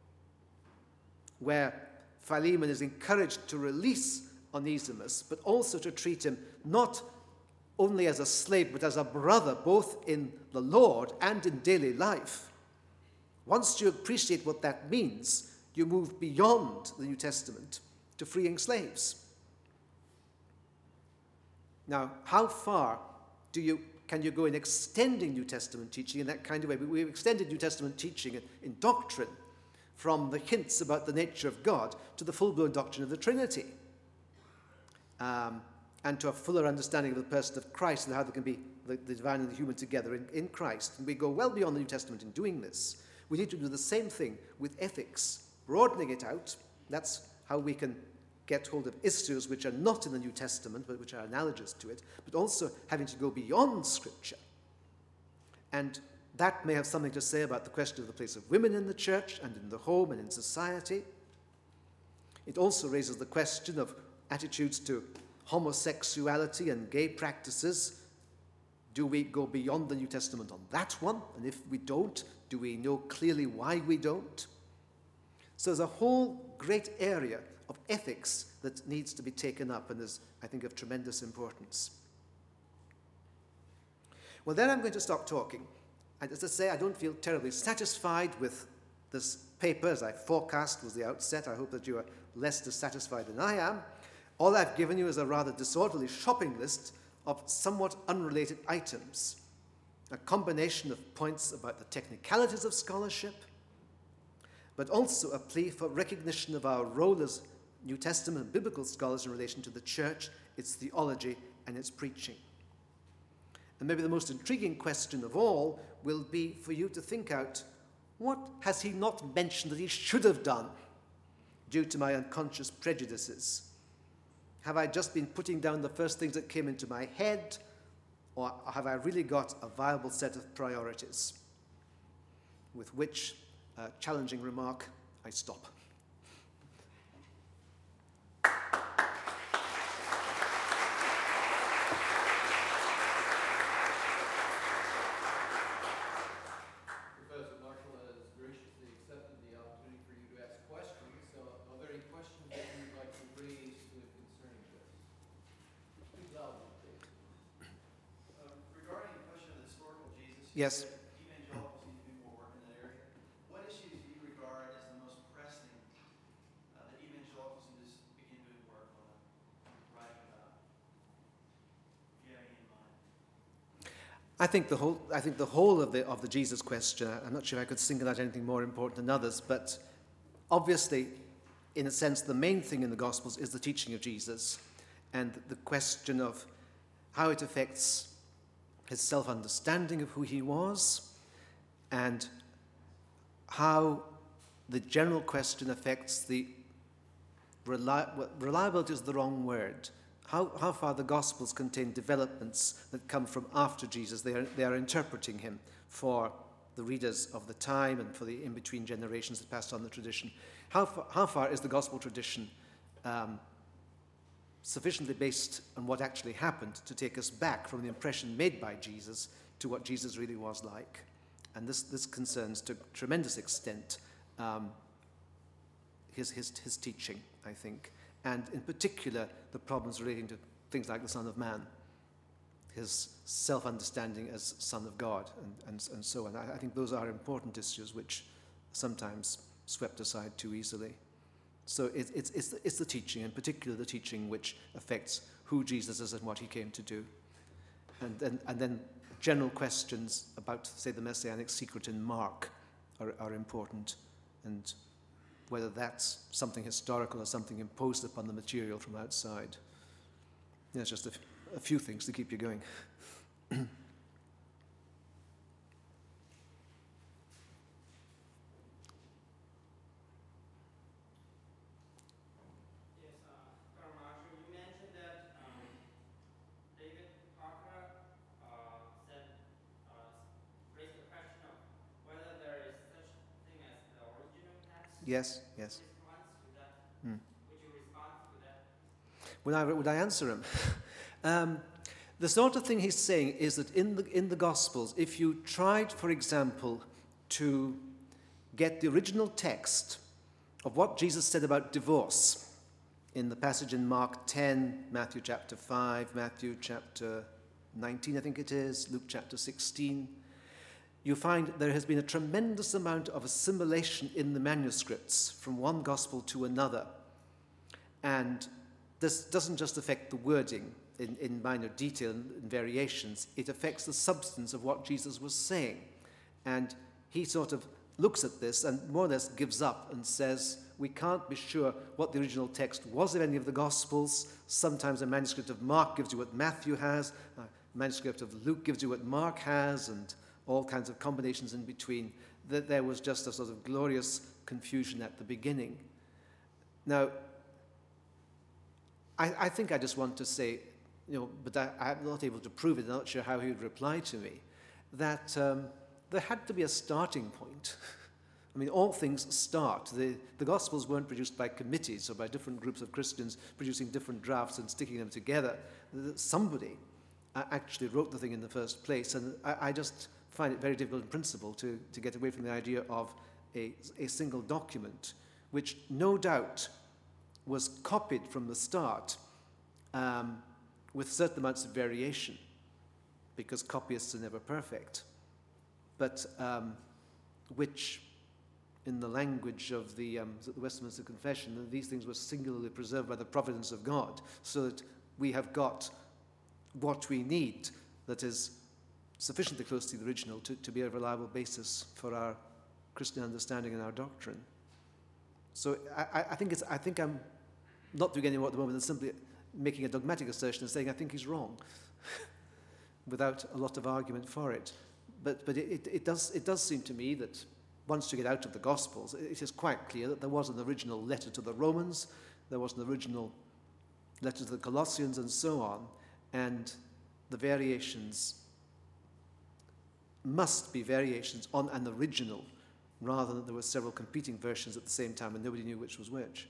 where Philemon is encouraged to release Onesimus, but also to treat him not only as a slave, but as a brother, both in the Lord and in daily life. Once you appreciate what that means, you move beyond the New Testament to freeing slaves. Now, how far can you go in extending New Testament teaching in that kind of way? We've extended New Testament teaching in doctrine from the hints about the nature of God to the full-blown doctrine of the Trinity, and to a fuller understanding of the person of Christ and how there can be the divine and the human together in Christ. And we go well beyond the New Testament in doing this. We need to do the same thing with ethics, broadening it out. That's how we can get hold of issues which are not in the New Testament, but which are analogous to it, but also having to go beyond Scripture. And that may have something to say about the question of the place of women in the church and in the home and in society. It also raises the question of attitudes to homosexuality and gay practices. Do we go beyond the New Testament on that one? And if we don't, do we know clearly why we don't? So there's a whole great area of ethics that needs to be taken up and is, I think, of tremendous importance. Well, then I'm going to stop talking. And as I say, I don't feel terribly satisfied with this paper, as I forecast was the outset. I hope that you are less dissatisfied than I am. All I've given you is a rather disorderly shopping list of somewhat unrelated items, a combination of points about the technicalities of scholarship, but also a plea for recognition of our role as New Testament and biblical scholars in relation to the church, its theology, and its preaching. And maybe the most intriguing question of all will be for you to think out, what has he not mentioned that he should have done due to my unconscious prejudices? Have I just been putting down the first things that came into my head, or have I really got a viable set of priorities? With which challenging remark, I stop. Professor Marshall has graciously accepted the opportunity for you to ask questions. So are there any questions that you would like to raise concerning this? Please loudly, please. Regarding the question of the historical Jesus, Yes. evangelicals need to do more work in that area. What issues do you regard as the most pressing that evangelicals need to begin doing work on writing about? If you have any in mind. I think the whole of the Jesus question, I'm not sure I could single out anything more important than others, but obviously, in a sense, the main thing in the Gospels is the teaching of Jesus and the question of how it affects his self-understanding of who he was and how the general question affects the reliability is the wrong word. How far the Gospels contain developments that come from after Jesus. They are interpreting him for the readers of the time and for the in-between generations that passed on the tradition. How far is the Gospel tradition sufficiently based on what actually happened to take us back from the impression made by Jesus to what Jesus really was like? And this concerns to a tremendous extent his teaching, I think, and in particular the problems relating to things like the Son of Man, his self-understanding as Son of God, and so on. I think those are important issues which sometimes swept aside too easily. So it's the teaching, in particular the teaching which affects who Jesus is and what he came to do. And then general questions about, say, the messianic secret in Mark are important, and whether that's something historical or something imposed upon the material from outside. There's just a few things to keep you going. Yes. Would you respond to that? Would I answer him? The sort of thing he's saying is that in the Gospels, if you tried, for example, to get the original text of what Jesus said about divorce in the passage in Mark 10, Matthew chapter 5, Matthew chapter 19, I think it is, Luke chapter 16, you find there has been a tremendous amount of assimilation in the manuscripts from one gospel to another. And this doesn't just affect the wording in minor detail and variations, it affects the substance of what Jesus was saying. And he sort of looks at this and more or less gives up and says, we can't be sure what the original text was of any of the Gospels. Sometimes a manuscript of Mark gives you what Matthew has, a manuscript of Luke gives you what Mark has, and all kinds of combinations in between. That there was just a sort of glorious confusion at the beginning. Now, I think I just want to say, but I'm not able to prove it, I'm not sure how he would reply to me, that there had to be a starting point. I mean, all things start. The Gospels weren't produced by committees or by different groups of Christians producing different drafts and sticking them together. Somebody actually wrote the thing in the first place, and I just find it very difficult in principle to get away from the idea of a single document, which no doubt was copied from the start with certain amounts of variation, because copyists are never perfect, but which, in the language of the Westminster Confession, these things were singularly preserved by the providence of God, so that we have got what we need that is sufficiently close to the original to be a reliable basis for our Christian understanding and our doctrine. So I think I'm not doing any more at the moment than simply making a dogmatic assertion and saying I think he's wrong, without a lot of argument for it. But it does seem to me that once you get out of the Gospels, it is quite clear that there was an original letter to the Romans, there was an original letter to the Colossians, and so on, and the variations must be variations on an original, rather than there were several competing versions at the same time and nobody knew which was which.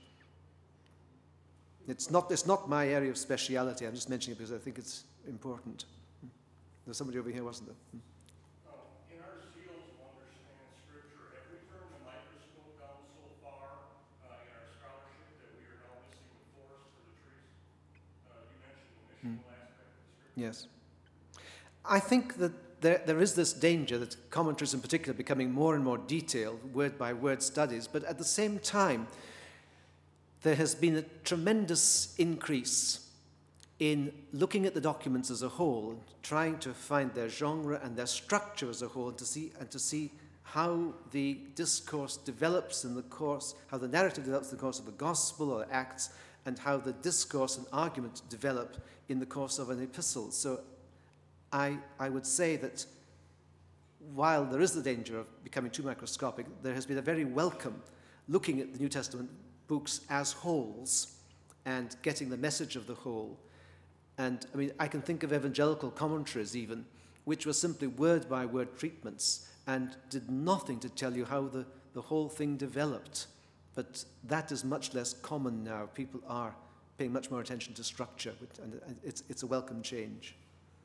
It's not my area of speciality. I'm just mentioning it because I think it's important. There's somebody over here, wasn't there? In our zeal to understand Scripture, have we turned the microscope down so far in our scholarship that we are now missing the forest for the trees? You mentioned the missional aspect of the Scripture. Yes. I think that there is this danger that commentaries in particular are becoming more and more detailed, word-by-word studies, but at the same time, there has been a tremendous increase in looking at the documents as a whole, trying to find their genre and their structure as a whole, and to see how the discourse develops in the course, how the narrative develops in the course of the Gospel or Acts, and how the discourse and argument develop in the course of an epistle. So I would say that while there is the danger of becoming too microscopic, there has been a very welcome looking at the New Testament books as wholes and getting the message of the whole. And I mean, I can think of evangelical commentaries even, which were simply word-by-word treatments and did nothing to tell you how the whole thing developed. But that is much less common now. People are paying much more attention to structure, and it's a welcome change.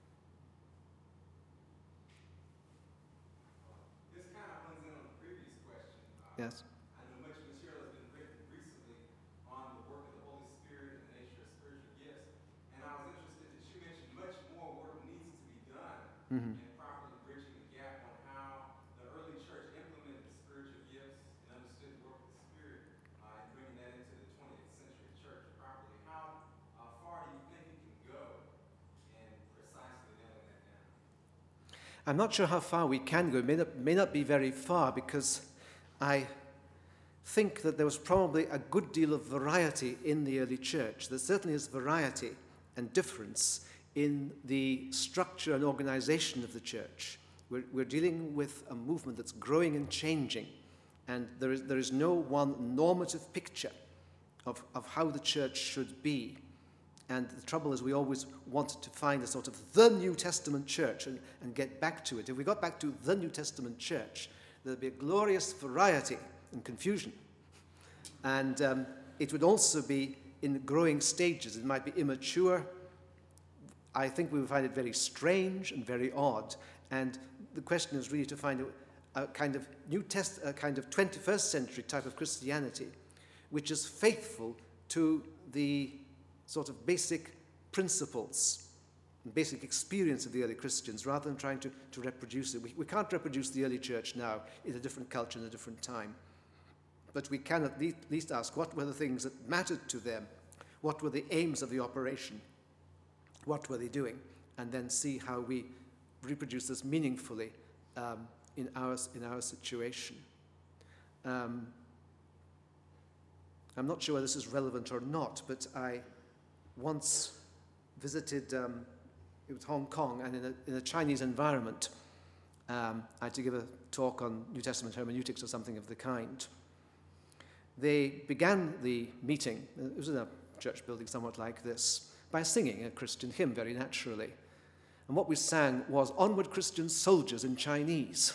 This kind of runs in on the previous question. Yes. I know much material has been written recently on the work of the Holy Spirit and the nature of spiritual gifts. And I was interested that you mentioned much more work needs to be done in properly bridging the gap on how the early church implemented the spiritual gifts and understood the work of the Spirit and bringing that into the 20th century church properly. How far do you think it can go in precisely nailing that down? I'm not sure how far we can go. It may not be very far, because I think that there was probably a good deal of variety in the early church. There certainly is variety and difference in the structure and organization of the church. We're dealing with a movement that's growing and changing, and there is no one normative picture of how the church should be. And the trouble is we always want to find a sort of the New Testament church and get back to it. If we got back to the New Testament church, there'd be a glorious variety and confusion. And it would also be in growing stages. It might be immature. I think we would find it very strange and very odd. And the question is really to find a kind of a kind of 21st century type of Christianity, which is faithful to the sort of basic principles, basic experience of the early Christians, rather than trying to reproduce it. We can't reproduce the early church now in a different culture, in a different time. But we can at least ask, what were the things that mattered to them? What were the aims of the operation? What were they doing? And then see how we reproduce this meaningfully in our situation. I'm not sure whether this is relevant or not, but I once visited it was Hong Kong, and in a Chinese environment, I had to give a talk on New Testament hermeneutics or something of the kind. They began the meeting, it was in a church building somewhat like this by singing a Christian hymn very naturally. And what we sang was "Onward Christian Soldiers" in Chinese.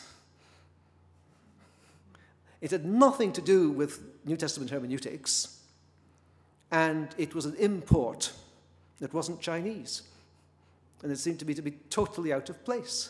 It had nothing to do with New Testament hermeneutics, and it was an import that wasn't Chinese. And it seemed to be totally out of place.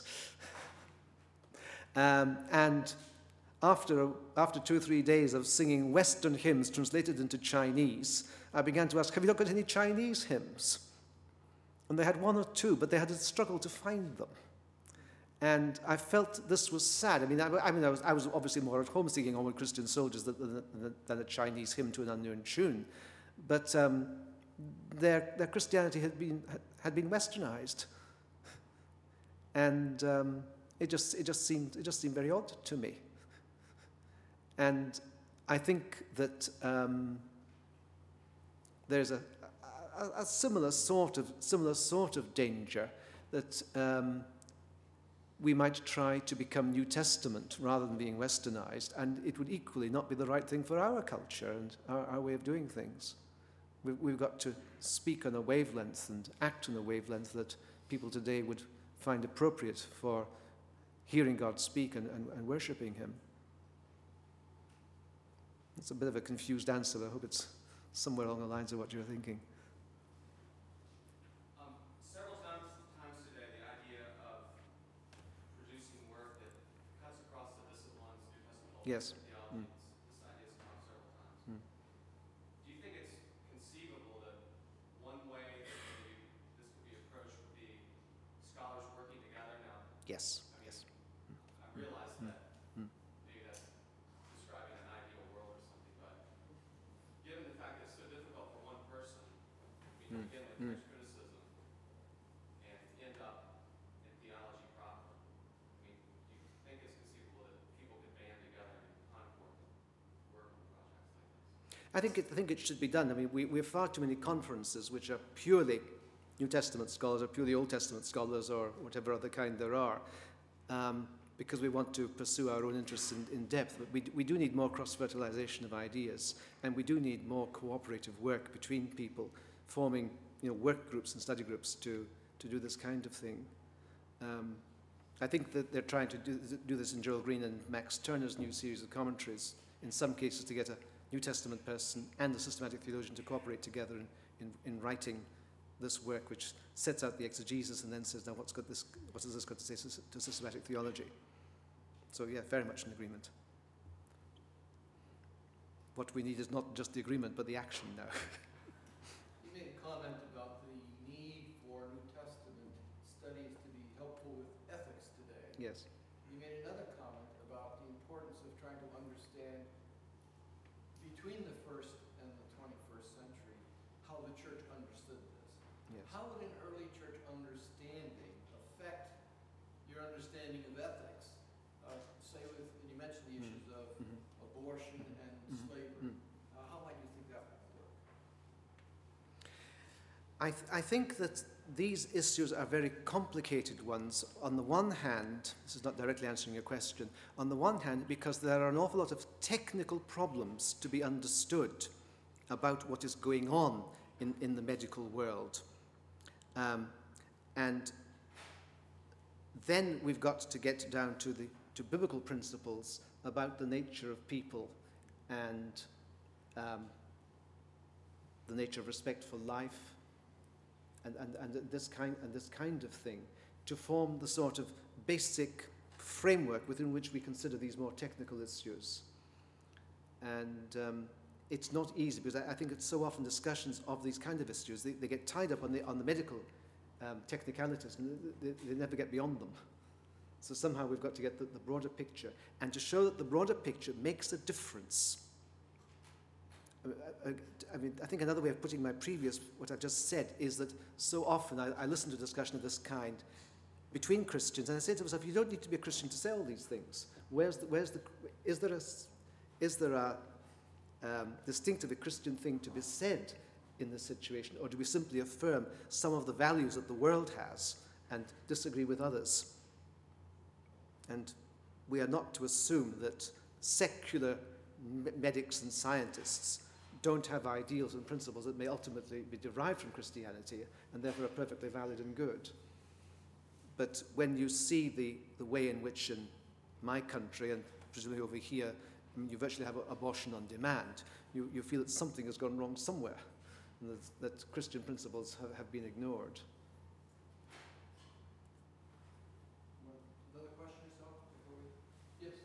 And after 2 or 3 days of singing Western hymns translated into Chinese, I began to ask, have you not got any Chinese hymns? And they had 1 or 2, but they had to struggle to find them. And I felt this was sad. I was obviously more at home singing "Onward Christian Soldiers" than a Chinese hymn to an unknown tune. But their Christianity had been westernized. And it just seemed very odd to me. And I think that there's a similar sort of danger that we might try to become New Testament rather than being westernized, and it would equally not be the right thing for our culture and our way of doing things. We've got to speak on a wavelength and act on a wavelength that people today would find appropriate for hearing God speak and worshipping him. It's a bit of a confused answer, but I hope it's somewhere along the lines of what you're thinking. Several times today, the idea of producing work that cuts across the disciplines, New Testament, Yes. theology, this idea has come up several times. Do you think it's conceivable that one way that this could be approached would be scholars working together now? Yes. I realize that maybe that's describing an ideal world or something, but given the fact that it's so difficult for one person, to begin with text criticism and end up in theology proper, do you think it's conceivable that people could band together in Concord and work on projects like this? I think it should be done. We have far too many conferences which are purely New Testament scholars or purely Old Testament scholars or whatever other kind there are, because we want to pursue our own interests in depth. But we do need more cross-fertilization of ideas, and we do need more cooperative work between people, forming work groups and study groups to do this kind of thing. I think that they're trying to do this in Joel Green and Max Turner's new series of commentaries, in some cases to get a New Testament person and a systematic theologian to cooperate together in writing this work, which sets out the exegesis and then says, now what does this got to say to systematic theology? So yeah, very much in agreement. What we need is not just the agreement, but the action now. You made a comment about the need for New Testament studies to be helpful with ethics today. Yes. You made another comment about the importance of trying to understand between the first and the 21st century how the church understood this. Yes. How would an early church understanding affect your understanding of ethics? Say and you mentioned the issues of abortion and slavery. How might you think that would work? I think that these issues are very complicated ones. On the one hand, this is not directly answering your question, on the one hand, because there are an awful lot of technical problems to be understood about what is going on in the medical world. And then we've got to get down to biblical principles about the nature of people and the nature of respect for life and this kind of thing, to form the sort of basic framework within which we consider these more technical issues. And it's not easy, because I think it's so often discussions of these kind of issues, they get tied up on the medical technicalities, and they never get beyond them. So somehow we've got to get the broader picture, and to show that the broader picture makes a difference. I think another way of putting what I've just said, is that so often I listen to a discussion of this kind between Christians, and I say to myself, you don't need to be a Christian to say all these things. Is there a distinctively Christian thing to be said in this situation, or do we simply affirm some of the values that the world has and disagree with others? And we are not to assume that secular medics and scientists don't have ideals and principles that may ultimately be derived from Christianity and therefore are perfectly valid and good. But when you see the way in which in my country and presumably over here, you virtually have abortion on demand, you feel that something has gone wrong somewhere, and that Christian principles have been ignored. Another question or so before we? Yes.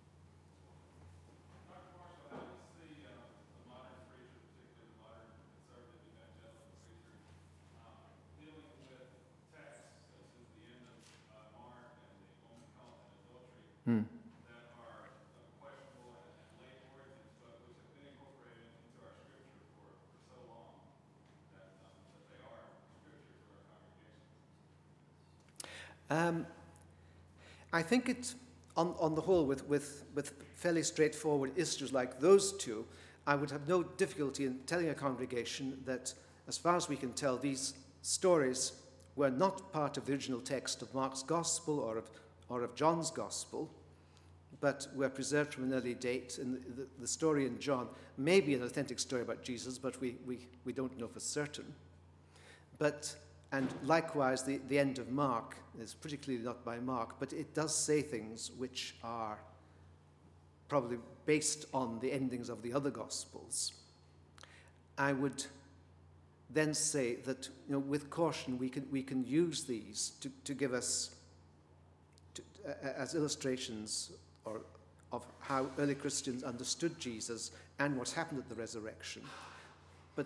Dr. Marshall, how do you see the modern preacher, particularly the modern conservative evangelical preacher, dealing with texts such as the end of Mark and the woman caught in adultery that are questionable and late origins, but which have been incorporated into our scripture for so long that they are scripture to our congregations? I think it's, on the whole, with fairly straightforward issues like those two, I would have no difficulty in telling a congregation that, as far as we can tell, these stories were not part of the original text of Mark's Gospel or of John's Gospel, but were preserved from an early date. And the story in John may be an authentic story about Jesus, but we don't know for certain. And likewise, the end of Mark is particularly not by Mark, but it does say things which are probably based on the endings of the other Gospels. I would then say that, with caution, we can use these to give us as illustrations of how early Christians understood Jesus and what happened at the resurrection. But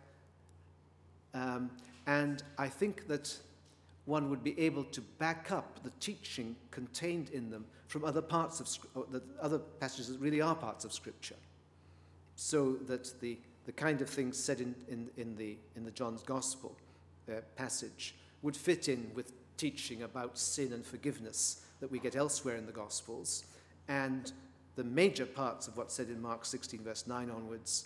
I think that one would be able to back up the teaching contained in them from other parts of other passages that really are parts of Scripture, so that the kind of things said in the John's Gospel passage would fit in with teaching about sin and forgiveness that we get elsewhere in the Gospels, and the major parts of what's said in Mark 16, verse 9 onwards,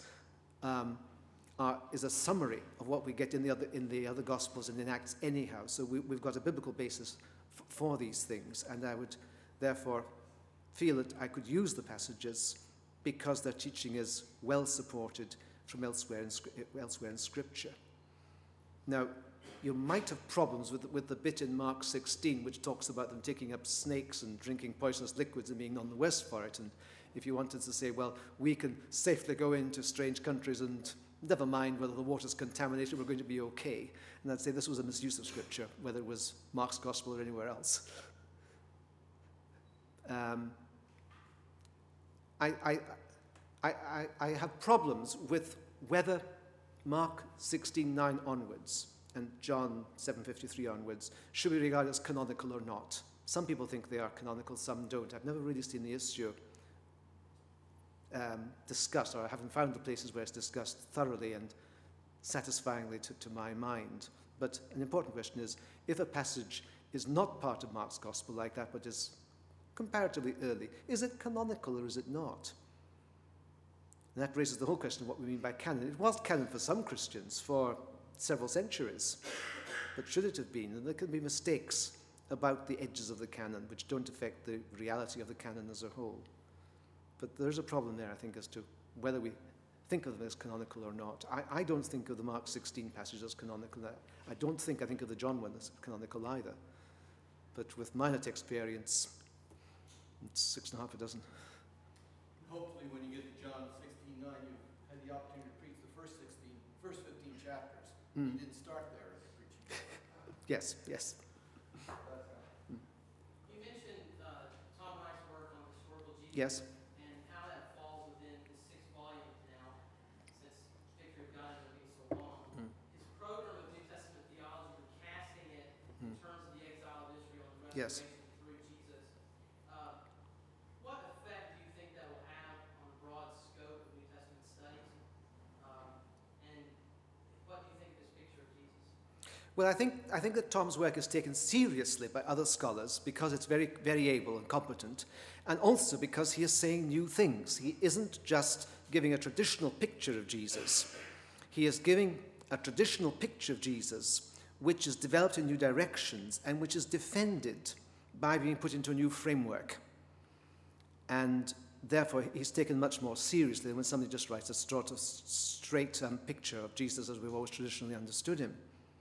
is a summary of what we get in the other Gospels and in Acts anyhow. So we've got a biblical basis for these things, and I would therefore feel that I could use the passages because their teaching is well supported from elsewhere in Scripture. Now, you might have problems with the bit in Mark 16 which talks about them taking up snakes and drinking poisonous liquids and being none the worse for it. And if you wanted to say, well, we can safely go into strange countries and never mind whether the water's contaminated, we're going to be okay. And I'd say this was a misuse of Scripture, whether it was Mark's Gospel or anywhere else. I have problems with whether Mark 16:9 onwards and John 7:53 onwards should be regarded as canonical or not. Some people think they are canonical, some don't. I've never really seen the issue discussed, or I haven't found the places where it's discussed thoroughly and satisfyingly to my mind. But an important question is, if a passage is not part of Mark's Gospel like that, but is comparatively early, is it canonical or is it not? And that raises the whole question of what we mean by canon. It was canon for some Christians for several centuries, but should it have been? And there can be mistakes about the edges of the canon which don't affect the reality of the canon as a whole. But there's a problem there, I think, as to whether we think of them as canonical or not. I don't think of the Mark 16 passage as canonical. I think of the John one as canonical either. But with my experience, it's 6.5 a dozen. Hopefully when you get to John 16:9, you've had the opportunity to preach the first 15 chapters. You didn't start there as a preaching. Yes. You mentioned Tom Wright's work on historical Jesus. Yes. And how that falls within the 6 volumes now, since Picture of God has been so long. His program of New Testament theology, recasting it in terms of the exile of Israel and the Yes. restoration through Jesus. What effect do you think that will have on the broad scope of New Testament studies? And what do you think of this picture of Jesus? Well, I think that Tom's work is taken seriously by other scholars because it's very, very able and competent, and also because he is saying new things. He isn't just giving a traditional picture of Jesus. He is giving a traditional picture of Jesus which is developed in new directions and which is defended by being put into a new framework. And therefore he's taken much more seriously than when somebody just writes a straight picture of Jesus as we've always traditionally understood him.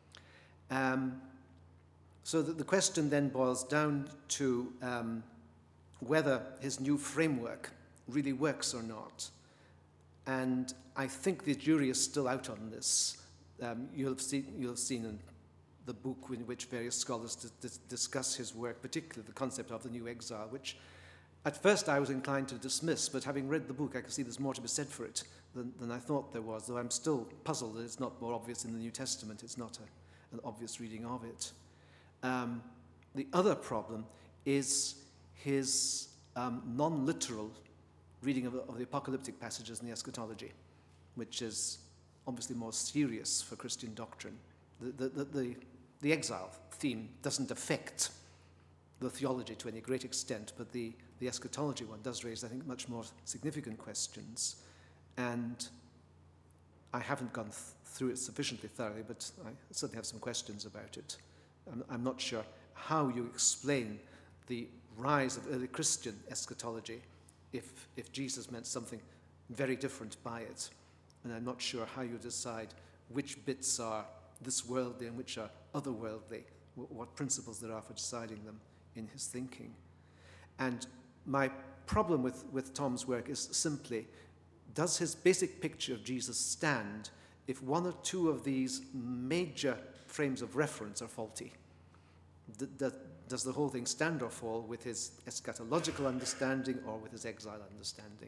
So the question then boils down to whether his new framework really works or not. And I think the jury is still out on this. You'll have seen in the book in which various scholars discuss his work, particularly the concept of the new exile, which at first I was inclined to dismiss, but having read the book, I can see there's more to be said for it than I thought there was, though I'm still puzzled that it's not more obvious in the New Testament. It's not an obvious reading of it. The other problem is his non-literal reading of the apocalyptic passages in the eschatology, which is obviously more serious for Christian doctrine. The exile theme doesn't affect the theology to any great extent, but the eschatology one does raise, I think, much more significant questions. And I haven't gone through it sufficiently thoroughly, but I certainly have some questions about it. I'm not sure how you explain the rise of early Christian eschatology if Jesus meant something very different by it. And I'm not sure how you decide which bits are this worldly and which are otherworldly, what principles there are for deciding them in his thinking. And my problem with Tom's work is simply, does his basic picture of Jesus stand if one or two of these major frames of reference are faulty? Does the whole thing stand or fall with his eschatological understanding or with his exile understanding?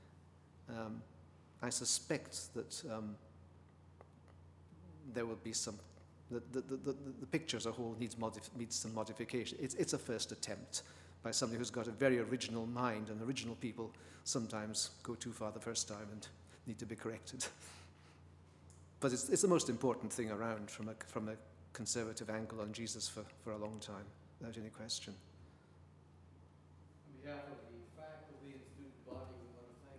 I suspect that there will be some, the picture as a whole needs some modification. It's a first attempt by somebody who's got a very original mind, and original people sometimes go too far the first time and need to be corrected. But it's the most important thing around from a conservative angle on Jesus for a long time, without any question. On behalf of